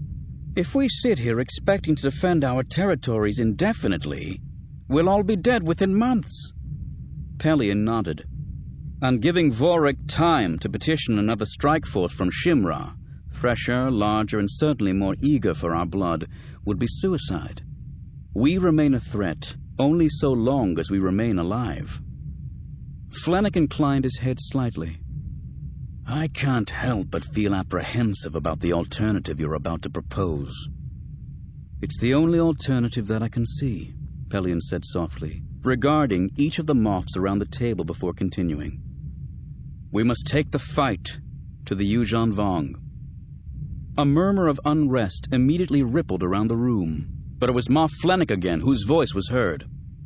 If we sit here expecting to defend our territories indefinitely, we'll all be dead within months. Pelion nodded. And giving Vorik time to petition another strike force from Shimra, fresher, larger, and certainly more eager for our blood, would be suicide. We remain a threat only so long as we remain alive. Flennick inclined his head slightly. I can't help but feel apprehensive about the alternative you're about to propose. It's the only alternative that I can see, Pelion said softly, regarding each of the Moffs around the table before continuing. We must take the fight to the Yuuzhan Vong. A murmur of unrest immediately rippled around the room, but it was Moff Flennick again whose voice was heard.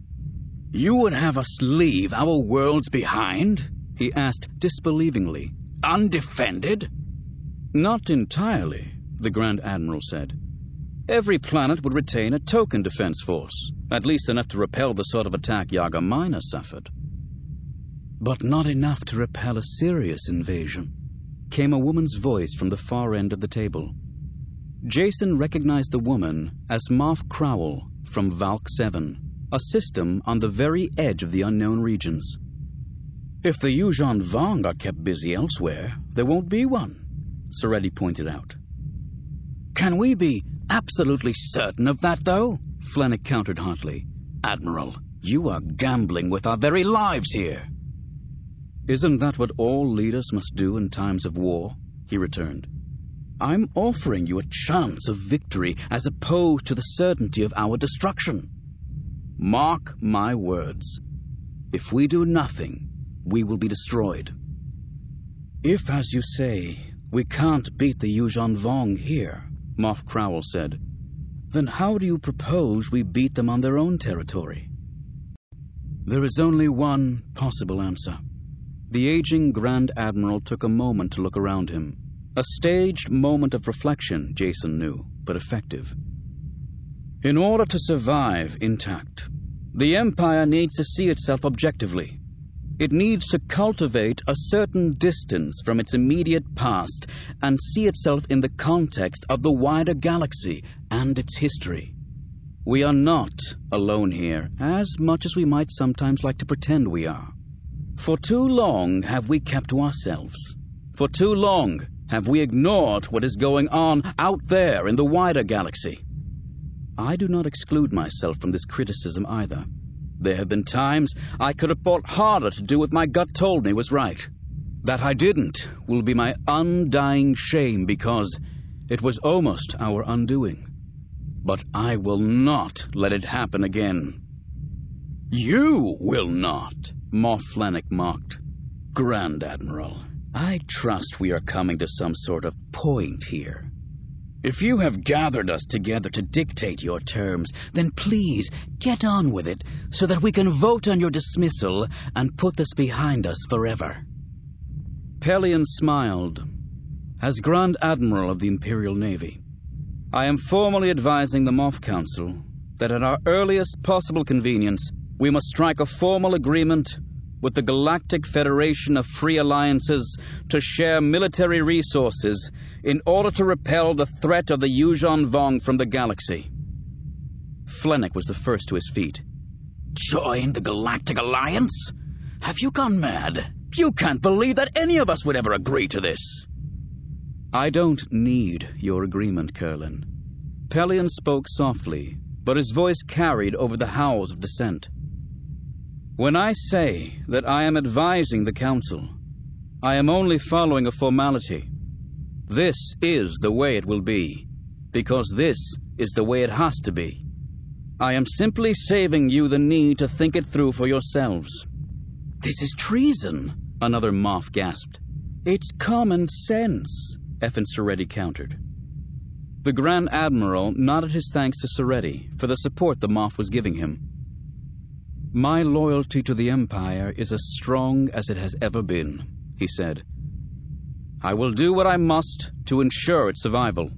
You would have us leave our worlds behind? He asked disbelievingly. Undefended? Not entirely, the Grand Admiral said. Every planet would retain a token defense force, at least enough to repel the sort of attack Yaga Minor suffered. But not enough to repel a serious invasion, came a woman's voice from the far end of the table. Jason recognized the woman as Moff Crowell from Valk 7, a system on the very edge of the unknown regions. If the Yuuzhan Vong are kept busy elsewhere, there won't be one, Soretti pointed out. Can we be absolutely certain of that, though? Flennick countered hotly. Admiral, you are gambling with our very lives here. Isn't that what all leaders must do in times of war? He returned. I'm offering you a chance of victory as opposed to the certainty of our destruction. Mark my words. If we do nothing, we will be destroyed. If, as you say, we can't beat the Yuuzhan Vong here, Moff Crowell said, then how do you propose we beat them on their own territory? There is only one possible answer. The aging Grand Admiral took a moment to look around him. A staged moment of reflection, Jason knew, but effective. In order to survive intact, the Empire needs to see itself objectively. It needs to cultivate a certain distance from its immediate past and see itself in the context of the wider galaxy and its history. We are not alone here, as much as we might sometimes like to pretend we are. For too long have we kept to ourselves. For too long have we ignored what is going on out there in the wider galaxy. I do not exclude myself from this criticism either. There have been times I could have fought harder to do what my gut told me was right. That I didn't will be my undying shame because it was almost our undoing. But I will not let it happen again. You will not, Moff Flennick mocked. Grand Admiral, I trust we are coming to some sort of point here. If you have gathered us together to dictate your terms, then please get on with it so that we can vote on your dismissal and put this behind us forever. Pelion smiled. As Grand Admiral of the Imperial Navy, I am formally advising the Moff Council that at our earliest possible convenience, we must strike a formal agreement with the Galactic Federation of Free Alliances to share military resources in order to repel the threat of the Yuuzhan Vong from the galaxy. Flennick was the first to his feet. Join the Galactic Alliance? Have you gone mad? You can't believe that any of us would ever agree to this. I don't need your agreement, Curlin. Pelion spoke softly, but his voice carried over the howls of dissent. When I say that I am advising the Council, I am only following a formality. This is the way it will be, because this is the way it has to be. I am simply saving you the need to think it through for yourselves. This is treason, another Moff gasped. It's common sense, Effin Seretti countered. The Grand Admiral nodded his thanks to Seretti for the support the Moff was giving him. My loyalty to the Empire is as strong as it has ever been, he said. I will do what I must to ensure its survival.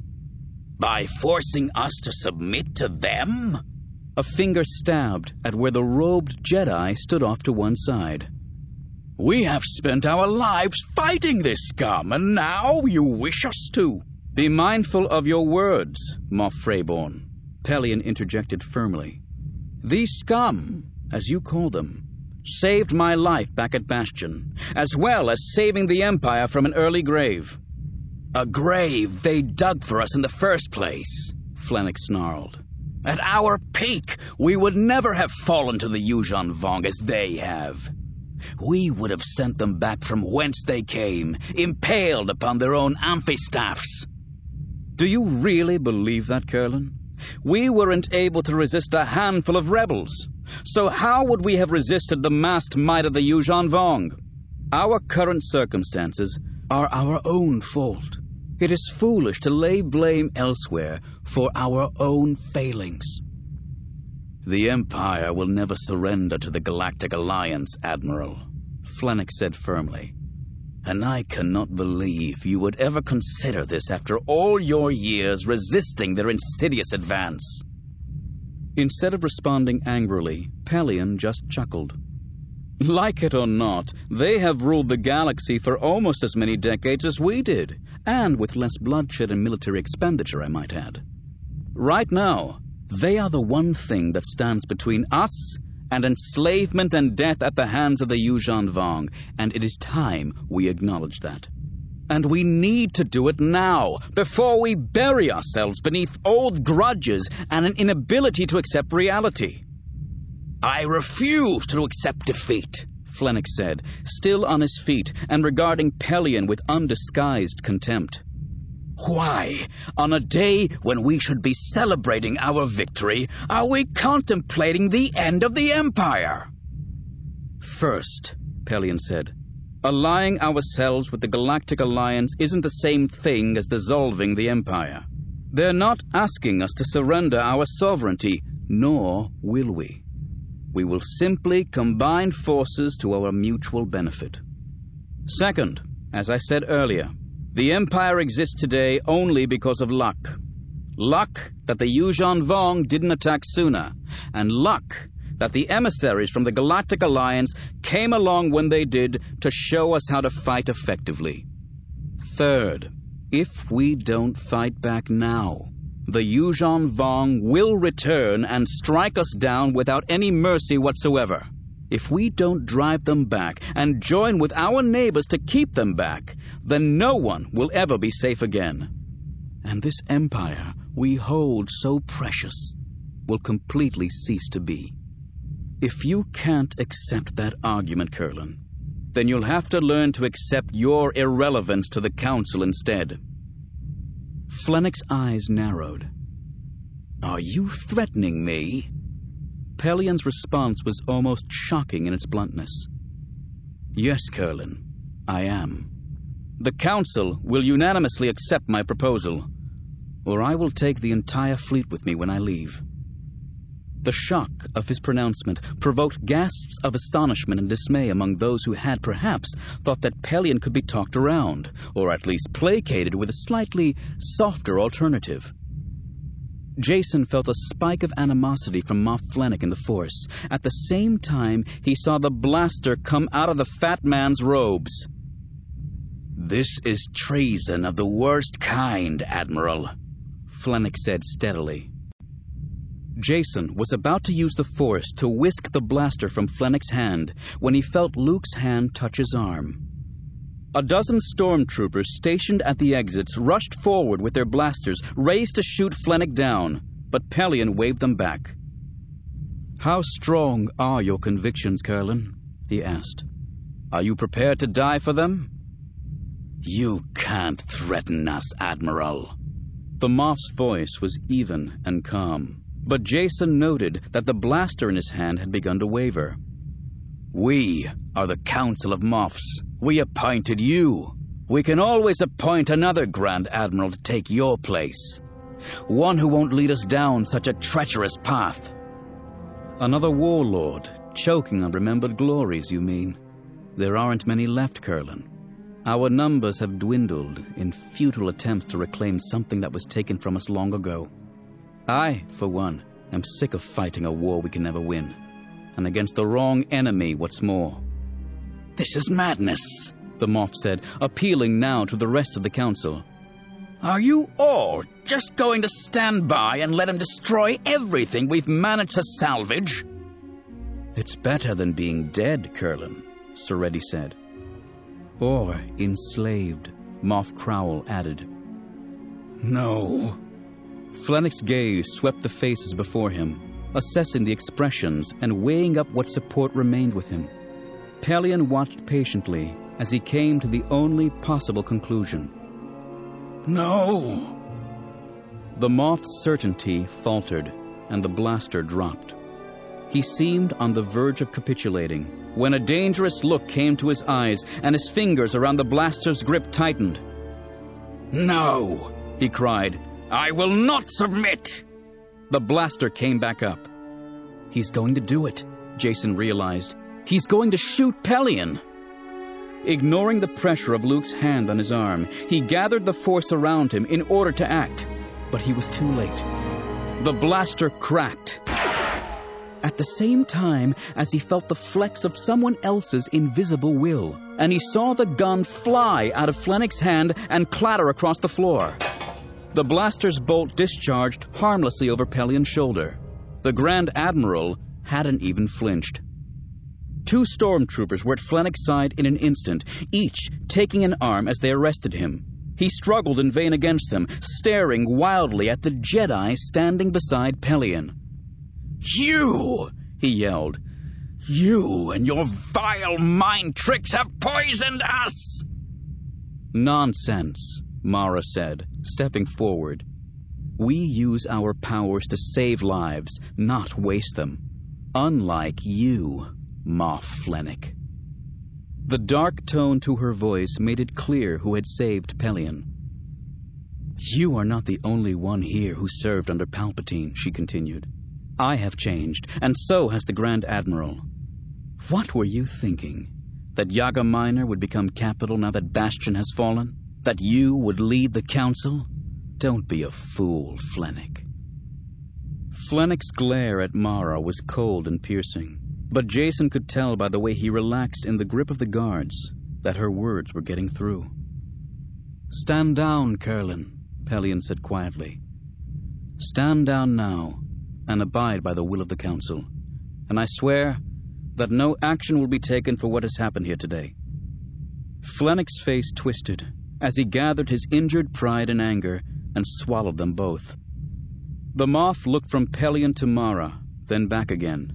By forcing us to submit to them? A finger stabbed at where the robed Jedi stood off to one side. We have spent our lives fighting this scum, and now you wish us to. Be mindful of your words, Moff Freyborn, Pelion interjected firmly. These scum, as you call them, saved my life back at Bastion, as well as saving the Empire from an early grave. A grave they dug for us in the first place, Fennec snarled. At our peak, we would never have fallen to the Yuuzhan Vong as they have. We would have sent them back from whence they came, impaled upon their own amphistaffs. Do you really believe that, Curlin? We weren't able to resist a handful of rebels. So how would we have resisted the massed might of the Yuuzhan Vong? Our current circumstances are our own fault. It is foolish to lay blame elsewhere for our own failings. The Empire will never surrender to the Galactic Alliance, Admiral, Fennec said firmly. And I cannot believe you would ever consider this after all your years resisting their insidious advance. Instead of responding angrily, Pelion just chuckled. Like it or not, they have ruled the galaxy for almost as many decades as we did, and with less bloodshed and military expenditure, I might add. Right now, they are the one thing that stands between us and enslavement and death at the hands of the Yuuzhan Vong, and it is time we acknowledge that. And we need to do it now, before we bury ourselves beneath old grudges and an inability to accept reality. I refuse to accept defeat, Fennec said, still on his feet and regarding Pelion with undisguised contempt. Why, on a day when we should be celebrating our victory, are we contemplating the end of the Empire? First, Pelion said, allying ourselves with the Galactic Alliance isn't the same thing as dissolving the Empire. They're not asking us to surrender our sovereignty, nor will we. We will simply combine forces to our mutual benefit. Second, as I said earlier, the Empire exists today only because of luck. Luck that the Yuuzhan Vong didn't attack sooner, and luck that the emissaries from the Galactic Alliance came along when they did to show us how to fight effectively. Third, if we don't fight back now, the Yuuzhan Vong will return and strike us down without any mercy whatsoever. If we don't drive them back and join with our neighbors to keep them back, then no one will ever be safe again. And this empire we hold so precious will completely cease to be. If you can't accept that argument, Curlin, then you'll have to learn to accept your irrelevance to the Council instead. Fennec's eyes narrowed. Are you threatening me? Pelion's response was almost shocking in its bluntness. Yes, Curlin, I am. The Council will unanimously accept my proposal, or I will take the entire fleet with me when I leave. The shock of his pronouncement provoked gasps of astonishment and dismay among those who had perhaps thought that Pelion could be talked around, or at least placated with a slightly softer alternative. Jason felt a spike of animosity from Moff Fennec in the Force. At the same time, he saw the blaster come out of the fat man's robes. This is treason of the worst kind, Admiral, Fennec said steadily. Jason was about to use the Force to whisk the blaster from Fennec's hand when he felt Luke's hand touch his arm. A dozen stormtroopers stationed at the exits rushed forward with their blasters, raised to shoot Flennick down, but Pelion waved them back. "How strong are your convictions, Kurlan?" he asked. "Are you prepared to die for them?" "You can't threaten us, Admiral." The Moff's voice was even and calm, but Jacen noted that the blaster in his hand had begun to waver. "We are the Council of Moffs. We appointed you. We can always appoint another Grand Admiral to take your place. One who won't lead us down such a treacherous path." "Another warlord, choking on remembered glories, you mean? There aren't many left, Kurlan. Our numbers have dwindled in futile attempts to reclaim something that was taken from us long ago. I, for one, am sick of fighting a war we can never win. And against the wrong enemy, what's more." "This is madness," the Moff said, appealing now to the rest of the council. "Are you all just going to stand by and let him destroy everything we've managed to salvage?" "It's better than being dead, Kurlan," Soretti said. "Or enslaved," Moff Crowell added. "No." Flennick's gaze swept the faces before him, assessing the expressions and weighing up what support remained with him. Pelion watched patiently as he came to the only possible conclusion. "No." The Moff's certainty faltered, and the blaster dropped. He seemed on the verge of capitulating, when a dangerous look came to his eyes, and his fingers around the blaster's grip tightened. "No," he cried. "I will not submit." The blaster came back up. He's going to do it, Jacen realized. He's going to shoot Pelion. Ignoring the pressure of Luke's hand on his arm, he gathered the force around him in order to act, but he was too late. The blaster cracked. At the same time as he felt the flex of someone else's invisible will, and he saw the gun fly out of Flennick's hand and clatter across the floor. The blaster's bolt discharged harmlessly over Pelion's shoulder. The Grand Admiral hadn't even flinched. Two stormtroopers were at Flennick's side in an instant, each taking an arm as they arrested him. He struggled in vain against them, staring wildly at the Jedi standing beside Pelion. "You!" he yelled. "You and your vile mind tricks have poisoned us!" "Nonsense," Mara said, stepping forward. "We use our powers to save lives, not waste them. Unlike you, Moff Flennick." The dark tone to her voice made it clear who had saved Pelion. "You are not the only one here who served under Palpatine," she continued. "I have changed, and so has the Grand Admiral. What were you thinking? That Yaga Minor would become capital now that Bastion has fallen? That you would lead the Council? Don't be a fool, Flennick." Flennick's glare at Mara was cold and piercing, but Jacen could tell by the way he relaxed in the grip of the guards that her words were getting through. "Stand down, Kurlan," Pelion said quietly. "Stand down now and abide by the will of the Council, and I swear that no action will be taken for what has happened here today." Flennick's face twisted as he gathered his injured pride and anger and swallowed them both. The Moff looked from Pelion to Mara, then back again.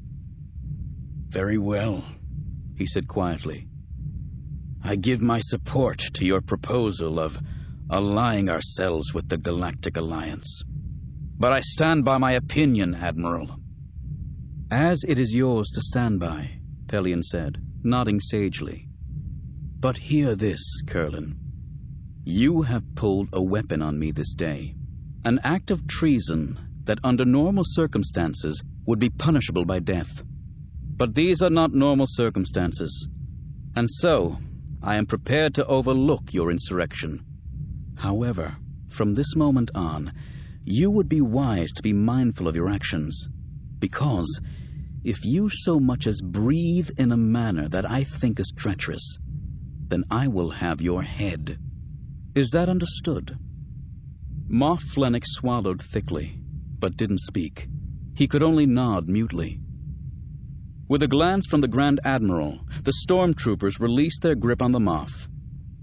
"Very well," he said quietly. "I give my support to your proposal of allying ourselves with the Galactic Alliance. But I stand by my opinion, Admiral." "As it is yours to stand by," Pelion said, nodding sagely. "But hear this, Kurlan. You have pulled a weapon on me this day, an act of treason that under normal circumstances would be punishable by death. But these are not normal circumstances, and so I am prepared to overlook your insurrection. However, from this moment on, you would be wise to be mindful of your actions, because if you so much as breathe in a manner that I think is treacherous, then I will have your head. Is that understood?" Moff Flennick swallowed thickly, but didn't speak. He could only nod mutely. With a glance from the Grand Admiral, the stormtroopers released their grip on the Moff,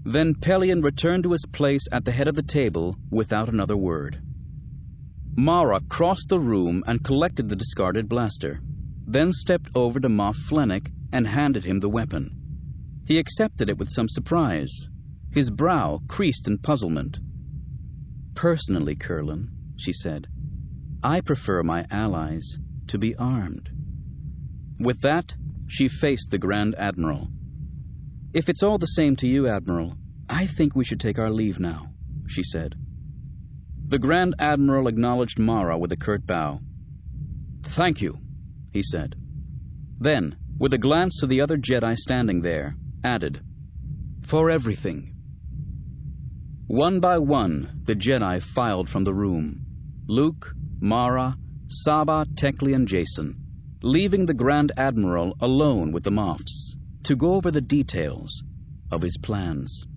Then Pelion returned to his place at the head of the table without another word. Mara crossed the room and collected the discarded blaster, then stepped over to Moff Flennick and handed him the weapon. He accepted it with some surprise, his brow creased in puzzlement. "Personally, Kurlan," she said, "I prefer my allies to be armed." With that, she faced the Grand Admiral. "If it's all the same to you, Admiral, I think we should take our leave now," she said. The Grand Admiral acknowledged Mara with a curt bow. "Thank you," he said. Then, with a glance to the other Jedi standing there, added, "For everything." One by one, the Jedi filed from the room. Luke, Mara, Saba, Tekli, and Jacen, leaving the Grand Admiral alone with the Moffs to go over the details of his plans.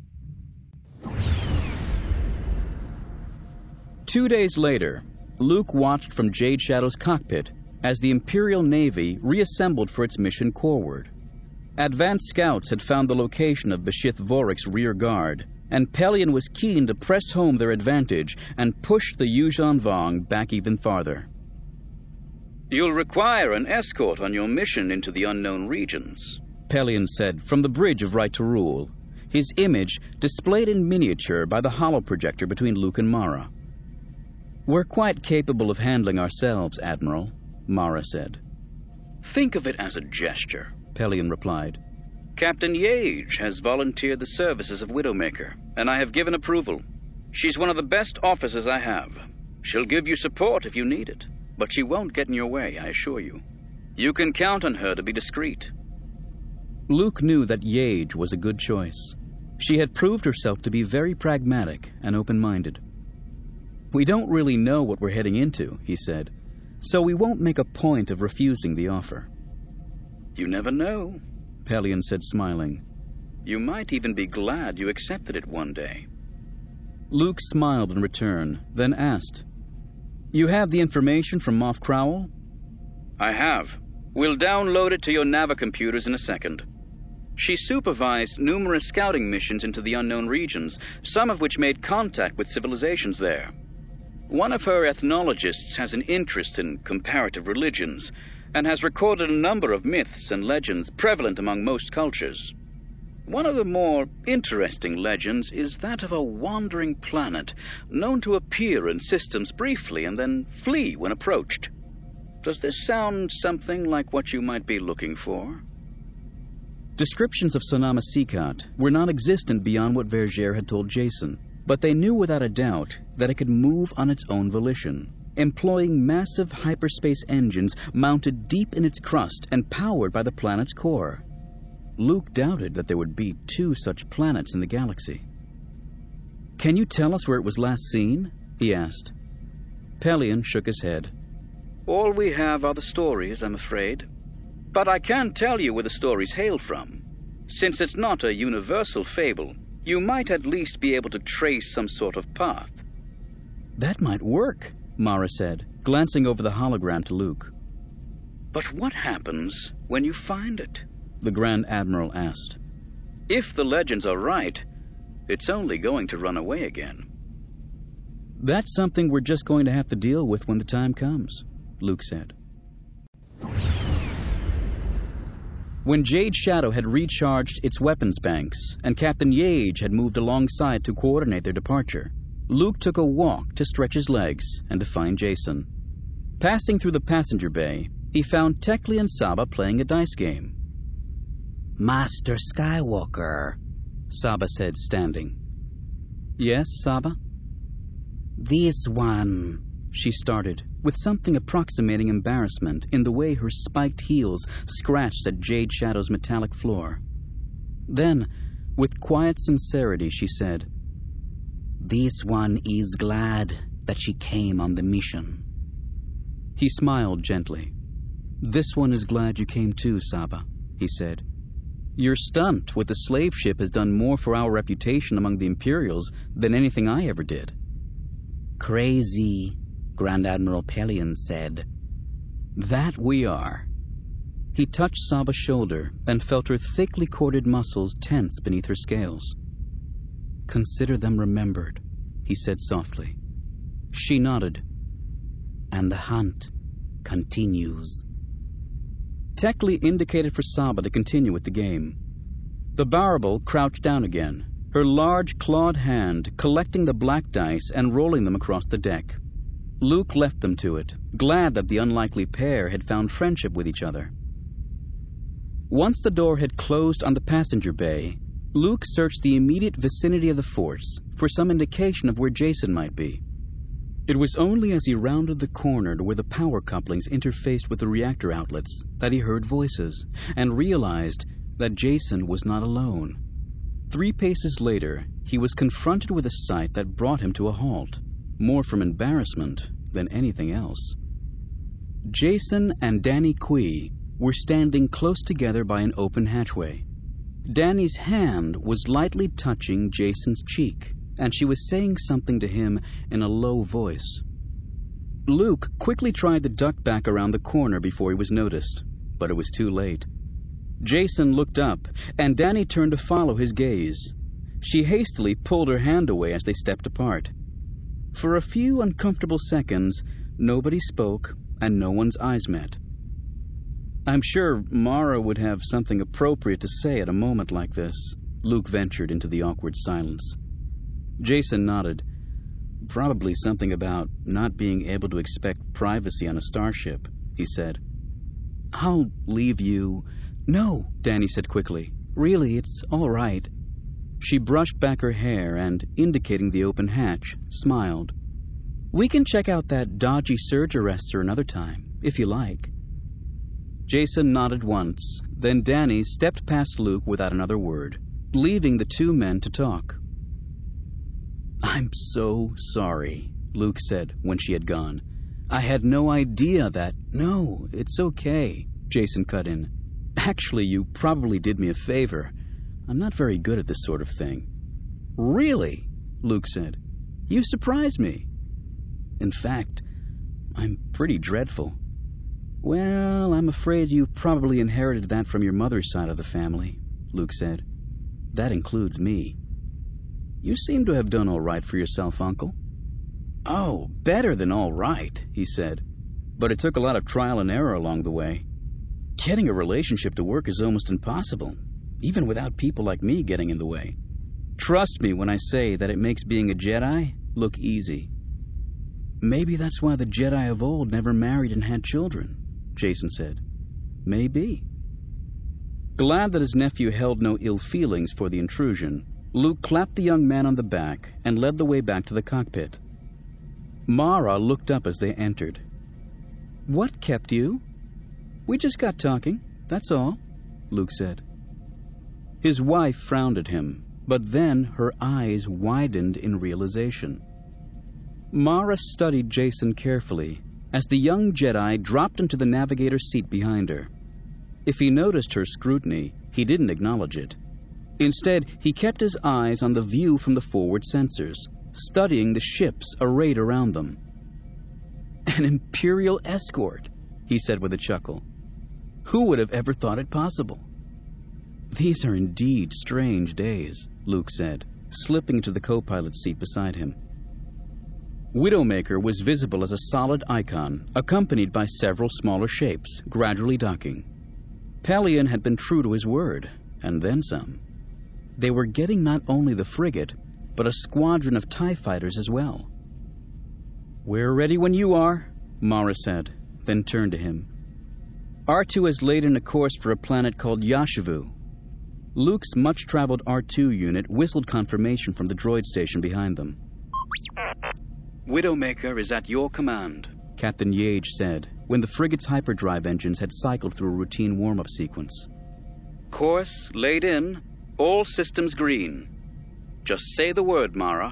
2 days later, Luke watched from Jade Shadow's cockpit as the Imperial Navy reassembled for its mission Corward. Advanced scouts had found the location of Bashith Vorik's rear guard, and Pelion was keen to press home their advantage and push the Yuuzhan Vong back even farther. "You'll require an escort on your mission into the unknown regions," Pelion said from the bridge of Right to Rule, his image displayed in miniature by the holoprojector between Luke and Mara. "We're quite capable of handling ourselves, Admiral," Mara said. "Think of it as a gesture," Pelion replied. "Captain Yage has volunteered the services of Widowmaker, and I have given approval. She's one of the best officers I have. She'll give you support if you need it, but she won't get in your way, I assure you. You can count on her to be discreet." Luke knew that Yage was a good choice. She had proved herself to be very pragmatic and open-minded. "We don't really know what we're heading into," he said, "so we won't make a point of refusing the offer." "You never know," Pelion said, smiling. "You might even be glad you accepted it one day." Luke smiled in return, then asked, "You have the information from Moff Crowell?" "I have. We'll download it to your Navicomputers in a second. She supervised numerous scouting missions into the unknown regions, some of which made contact with civilizations there. One of her ethnologists has an interest in comparative religions and has recorded a number of myths and legends prevalent among most cultures. One of the more interesting legends is that of a wandering planet known to appear in systems briefly and then flee when approached. Does this sound something like what you might be looking for?" Descriptions of Sonama Sikat were non-existent beyond what Vergere had told Jacen, but they knew without a doubt that it could move on its own volition, employing massive hyperspace engines mounted deep in its crust and powered by the planet's core. Luke doubted that there would be 2 such planets in the galaxy. "Can you tell us where it was last seen?" he asked. Pelion shook his head. "All we have are the stories, I'm afraid. But I can tell you where the stories hail from. Since it's not a universal fable, you might at least be able to trace some sort of path." "That might work," Mara said, glancing over the hologram to Luke. "But what happens when you find it?" the Grand Admiral asked. "If the legends are right, it's only going to run away again." "That's something we're just going to have to deal with when the time comes," Luke said. When Jade Shadow had recharged its weapons banks and Captain Yage had moved alongside to coordinate their departure, Luke took a walk to stretch his legs and to find Jacen. Passing through the passenger bay, he found Tekli and Saba playing a dice game. "Master Skywalker," Saba said, standing. "Yes, Saba?" "This one," she started, with something approximating embarrassment in the way her spiked heels scratched at Jade Shadow's metallic floor. Then, with quiet sincerity, she said, "This one is glad that she came on the mission." He smiled gently. "This one is glad you came too, Saba," he said. "Your stunt with the slave ship has done more for our reputation among the Imperials than anything I ever did." "Crazy," Grand Admiral Pelion said. "That we are." He touched Saba's shoulder and felt her thickly corded muscles tense beneath her scales. "Consider them remembered," he said softly. She nodded. "And the hunt continues." Tekli indicated for Saba to continue with the game. The Bauerbull crouched down again, her large clawed hand collecting the black dice and rolling them across the deck. Luke left them to it, glad that the unlikely pair had found friendship with each other. Once the door had closed on the passenger bay, Luke searched the immediate vicinity of the forts for some indication of where Jason might be. It was only as he rounded the corner to where the power couplings interfaced with the reactor outlets that he heard voices and realized that Jason was not alone. 3 paces later, he was confronted with a sight that brought him to a halt, more from embarrassment than anything else. Jason and Danny Quee were standing close together by an open hatchway. Danny's hand was lightly touching Jason's cheek, and she was saying something to him in a low voice. Luke quickly tried to duck back around the corner before he was noticed, but it was too late. Jason looked up, and Danny turned to follow his gaze. She hastily pulled her hand away as they stepped apart. For a few uncomfortable seconds, nobody spoke, and no one's eyes met. "I'm sure Mara would have something appropriate to say at a moment like this," Luke ventured into the awkward silence. Jason nodded. "Probably something about not being able to expect privacy on a starship," he said. "I'll leave you—" "No," Danny said quickly. "Really, it's all right." She brushed back her hair and, indicating the open hatch, smiled. "We can check out that dodgy surge arrestor another time, if you like." Jason nodded once, then Danny stepped past Luke without another word, leaving the 2 men to talk. "I'm so sorry," Luke said when she had gone. "I had no idea that—" "No, it's okay," Jason cut in. "Actually, you probably did me a favor. I'm not very good at this sort of thing." "Really?" Luke said. "You surprise me." "In fact, I'm pretty dreadful." "Well, I'm afraid you probably inherited that from your mother's side of the family," Luke said. "That includes me." "You seem to have done all right for yourself, Uncle." "Oh, better than all right," he said. "But it took a lot of trial and error along the way. Getting a relationship to work is almost impossible, even without people like me getting in the way. Trust me when I say that it makes being a Jedi look easy." "Maybe that's why the Jedi of old never married and had children," Jason said. "Maybe." Glad that his nephew held no ill feelings for the intrusion, Luke clapped the young man on the back and led the way back to the cockpit. Mara looked up as they entered. "What kept you?" "We just got talking, that's all," Luke said. His wife frowned at him, but then her eyes widened in realization. Mara studied Jason carefully as the young Jedi dropped into the navigator's seat behind her. If he noticed her scrutiny, he didn't acknowledge it. Instead, he kept his eyes on the view from the forward sensors, studying the ships arrayed around them. "An Imperial escort," he said with a chuckle. "Who would have ever thought it possible?" "These are indeed strange days," Luke said, slipping into the co-pilot's seat beside him. Widowmaker was visible as a solid icon, accompanied by several smaller shapes, gradually docking. Pelion had been true to his word, and then some. They were getting not only the frigate, but a squadron of TIE fighters as well. "We're ready when you are," Mara said, then turned to him. "R2 has laid in a course for a planet called Yashavu." Luke's much-traveled R2 unit whistled confirmation from the droid station behind them. "Widowmaker is at your command," Captain Yage said, when the frigate's hyperdrive engines had cycled through a routine warm-up sequence. "Course laid in, all systems green. Just say the word, Mara."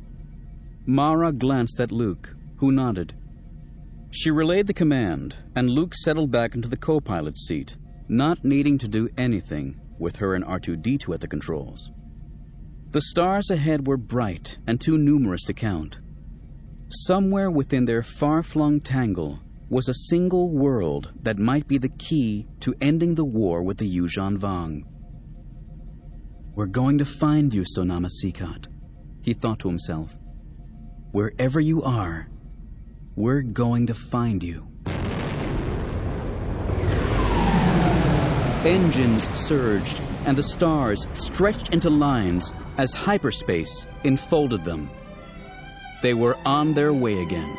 Mara glanced at Luke, who nodded. She relayed the command, and Luke settled back into the co-pilot's seat, not needing to do anything with her and R2-D2 at the controls. The stars ahead were bright and too numerous to count. Somewhere within their far-flung tangle was a single world that might be the key to ending the war with the Yuuzhan Vong. "We're going to find you, Sonama Sikat," he thought to himself. Wherever you are, we're going to find you. Engines surged, and the stars stretched into lines as hyperspace enfolded them. They were on their way again.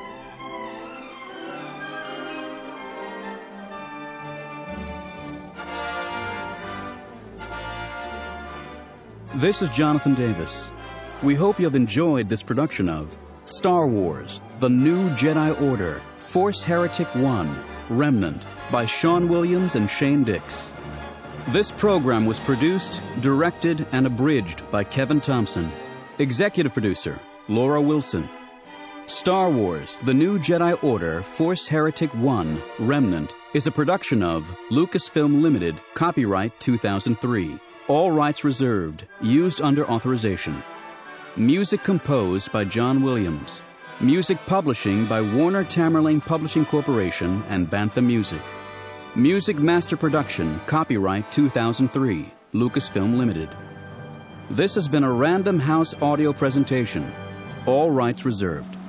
This is Jonathan Davis. We hope you have enjoyed this production of Star Wars: The New Jedi Order, Force Heretic 1, Remnant, by Sean Williams and Shane Dix. This program was produced, directed, and abridged by Kevin Thompson. Executive producer, Laura Wilson. Star Wars: The New Jedi Order, Force Heretic 1, Remnant is a production of Lucasfilm Limited, copyright 2003. All rights reserved, used under authorization. Music composed by John Williams. Music publishing by Warner Tamerlane Publishing Corporation and Bantha Music. Music master production, copyright 2003, Lucasfilm Limited. This has been a Random House audio presentation. All rights reserved.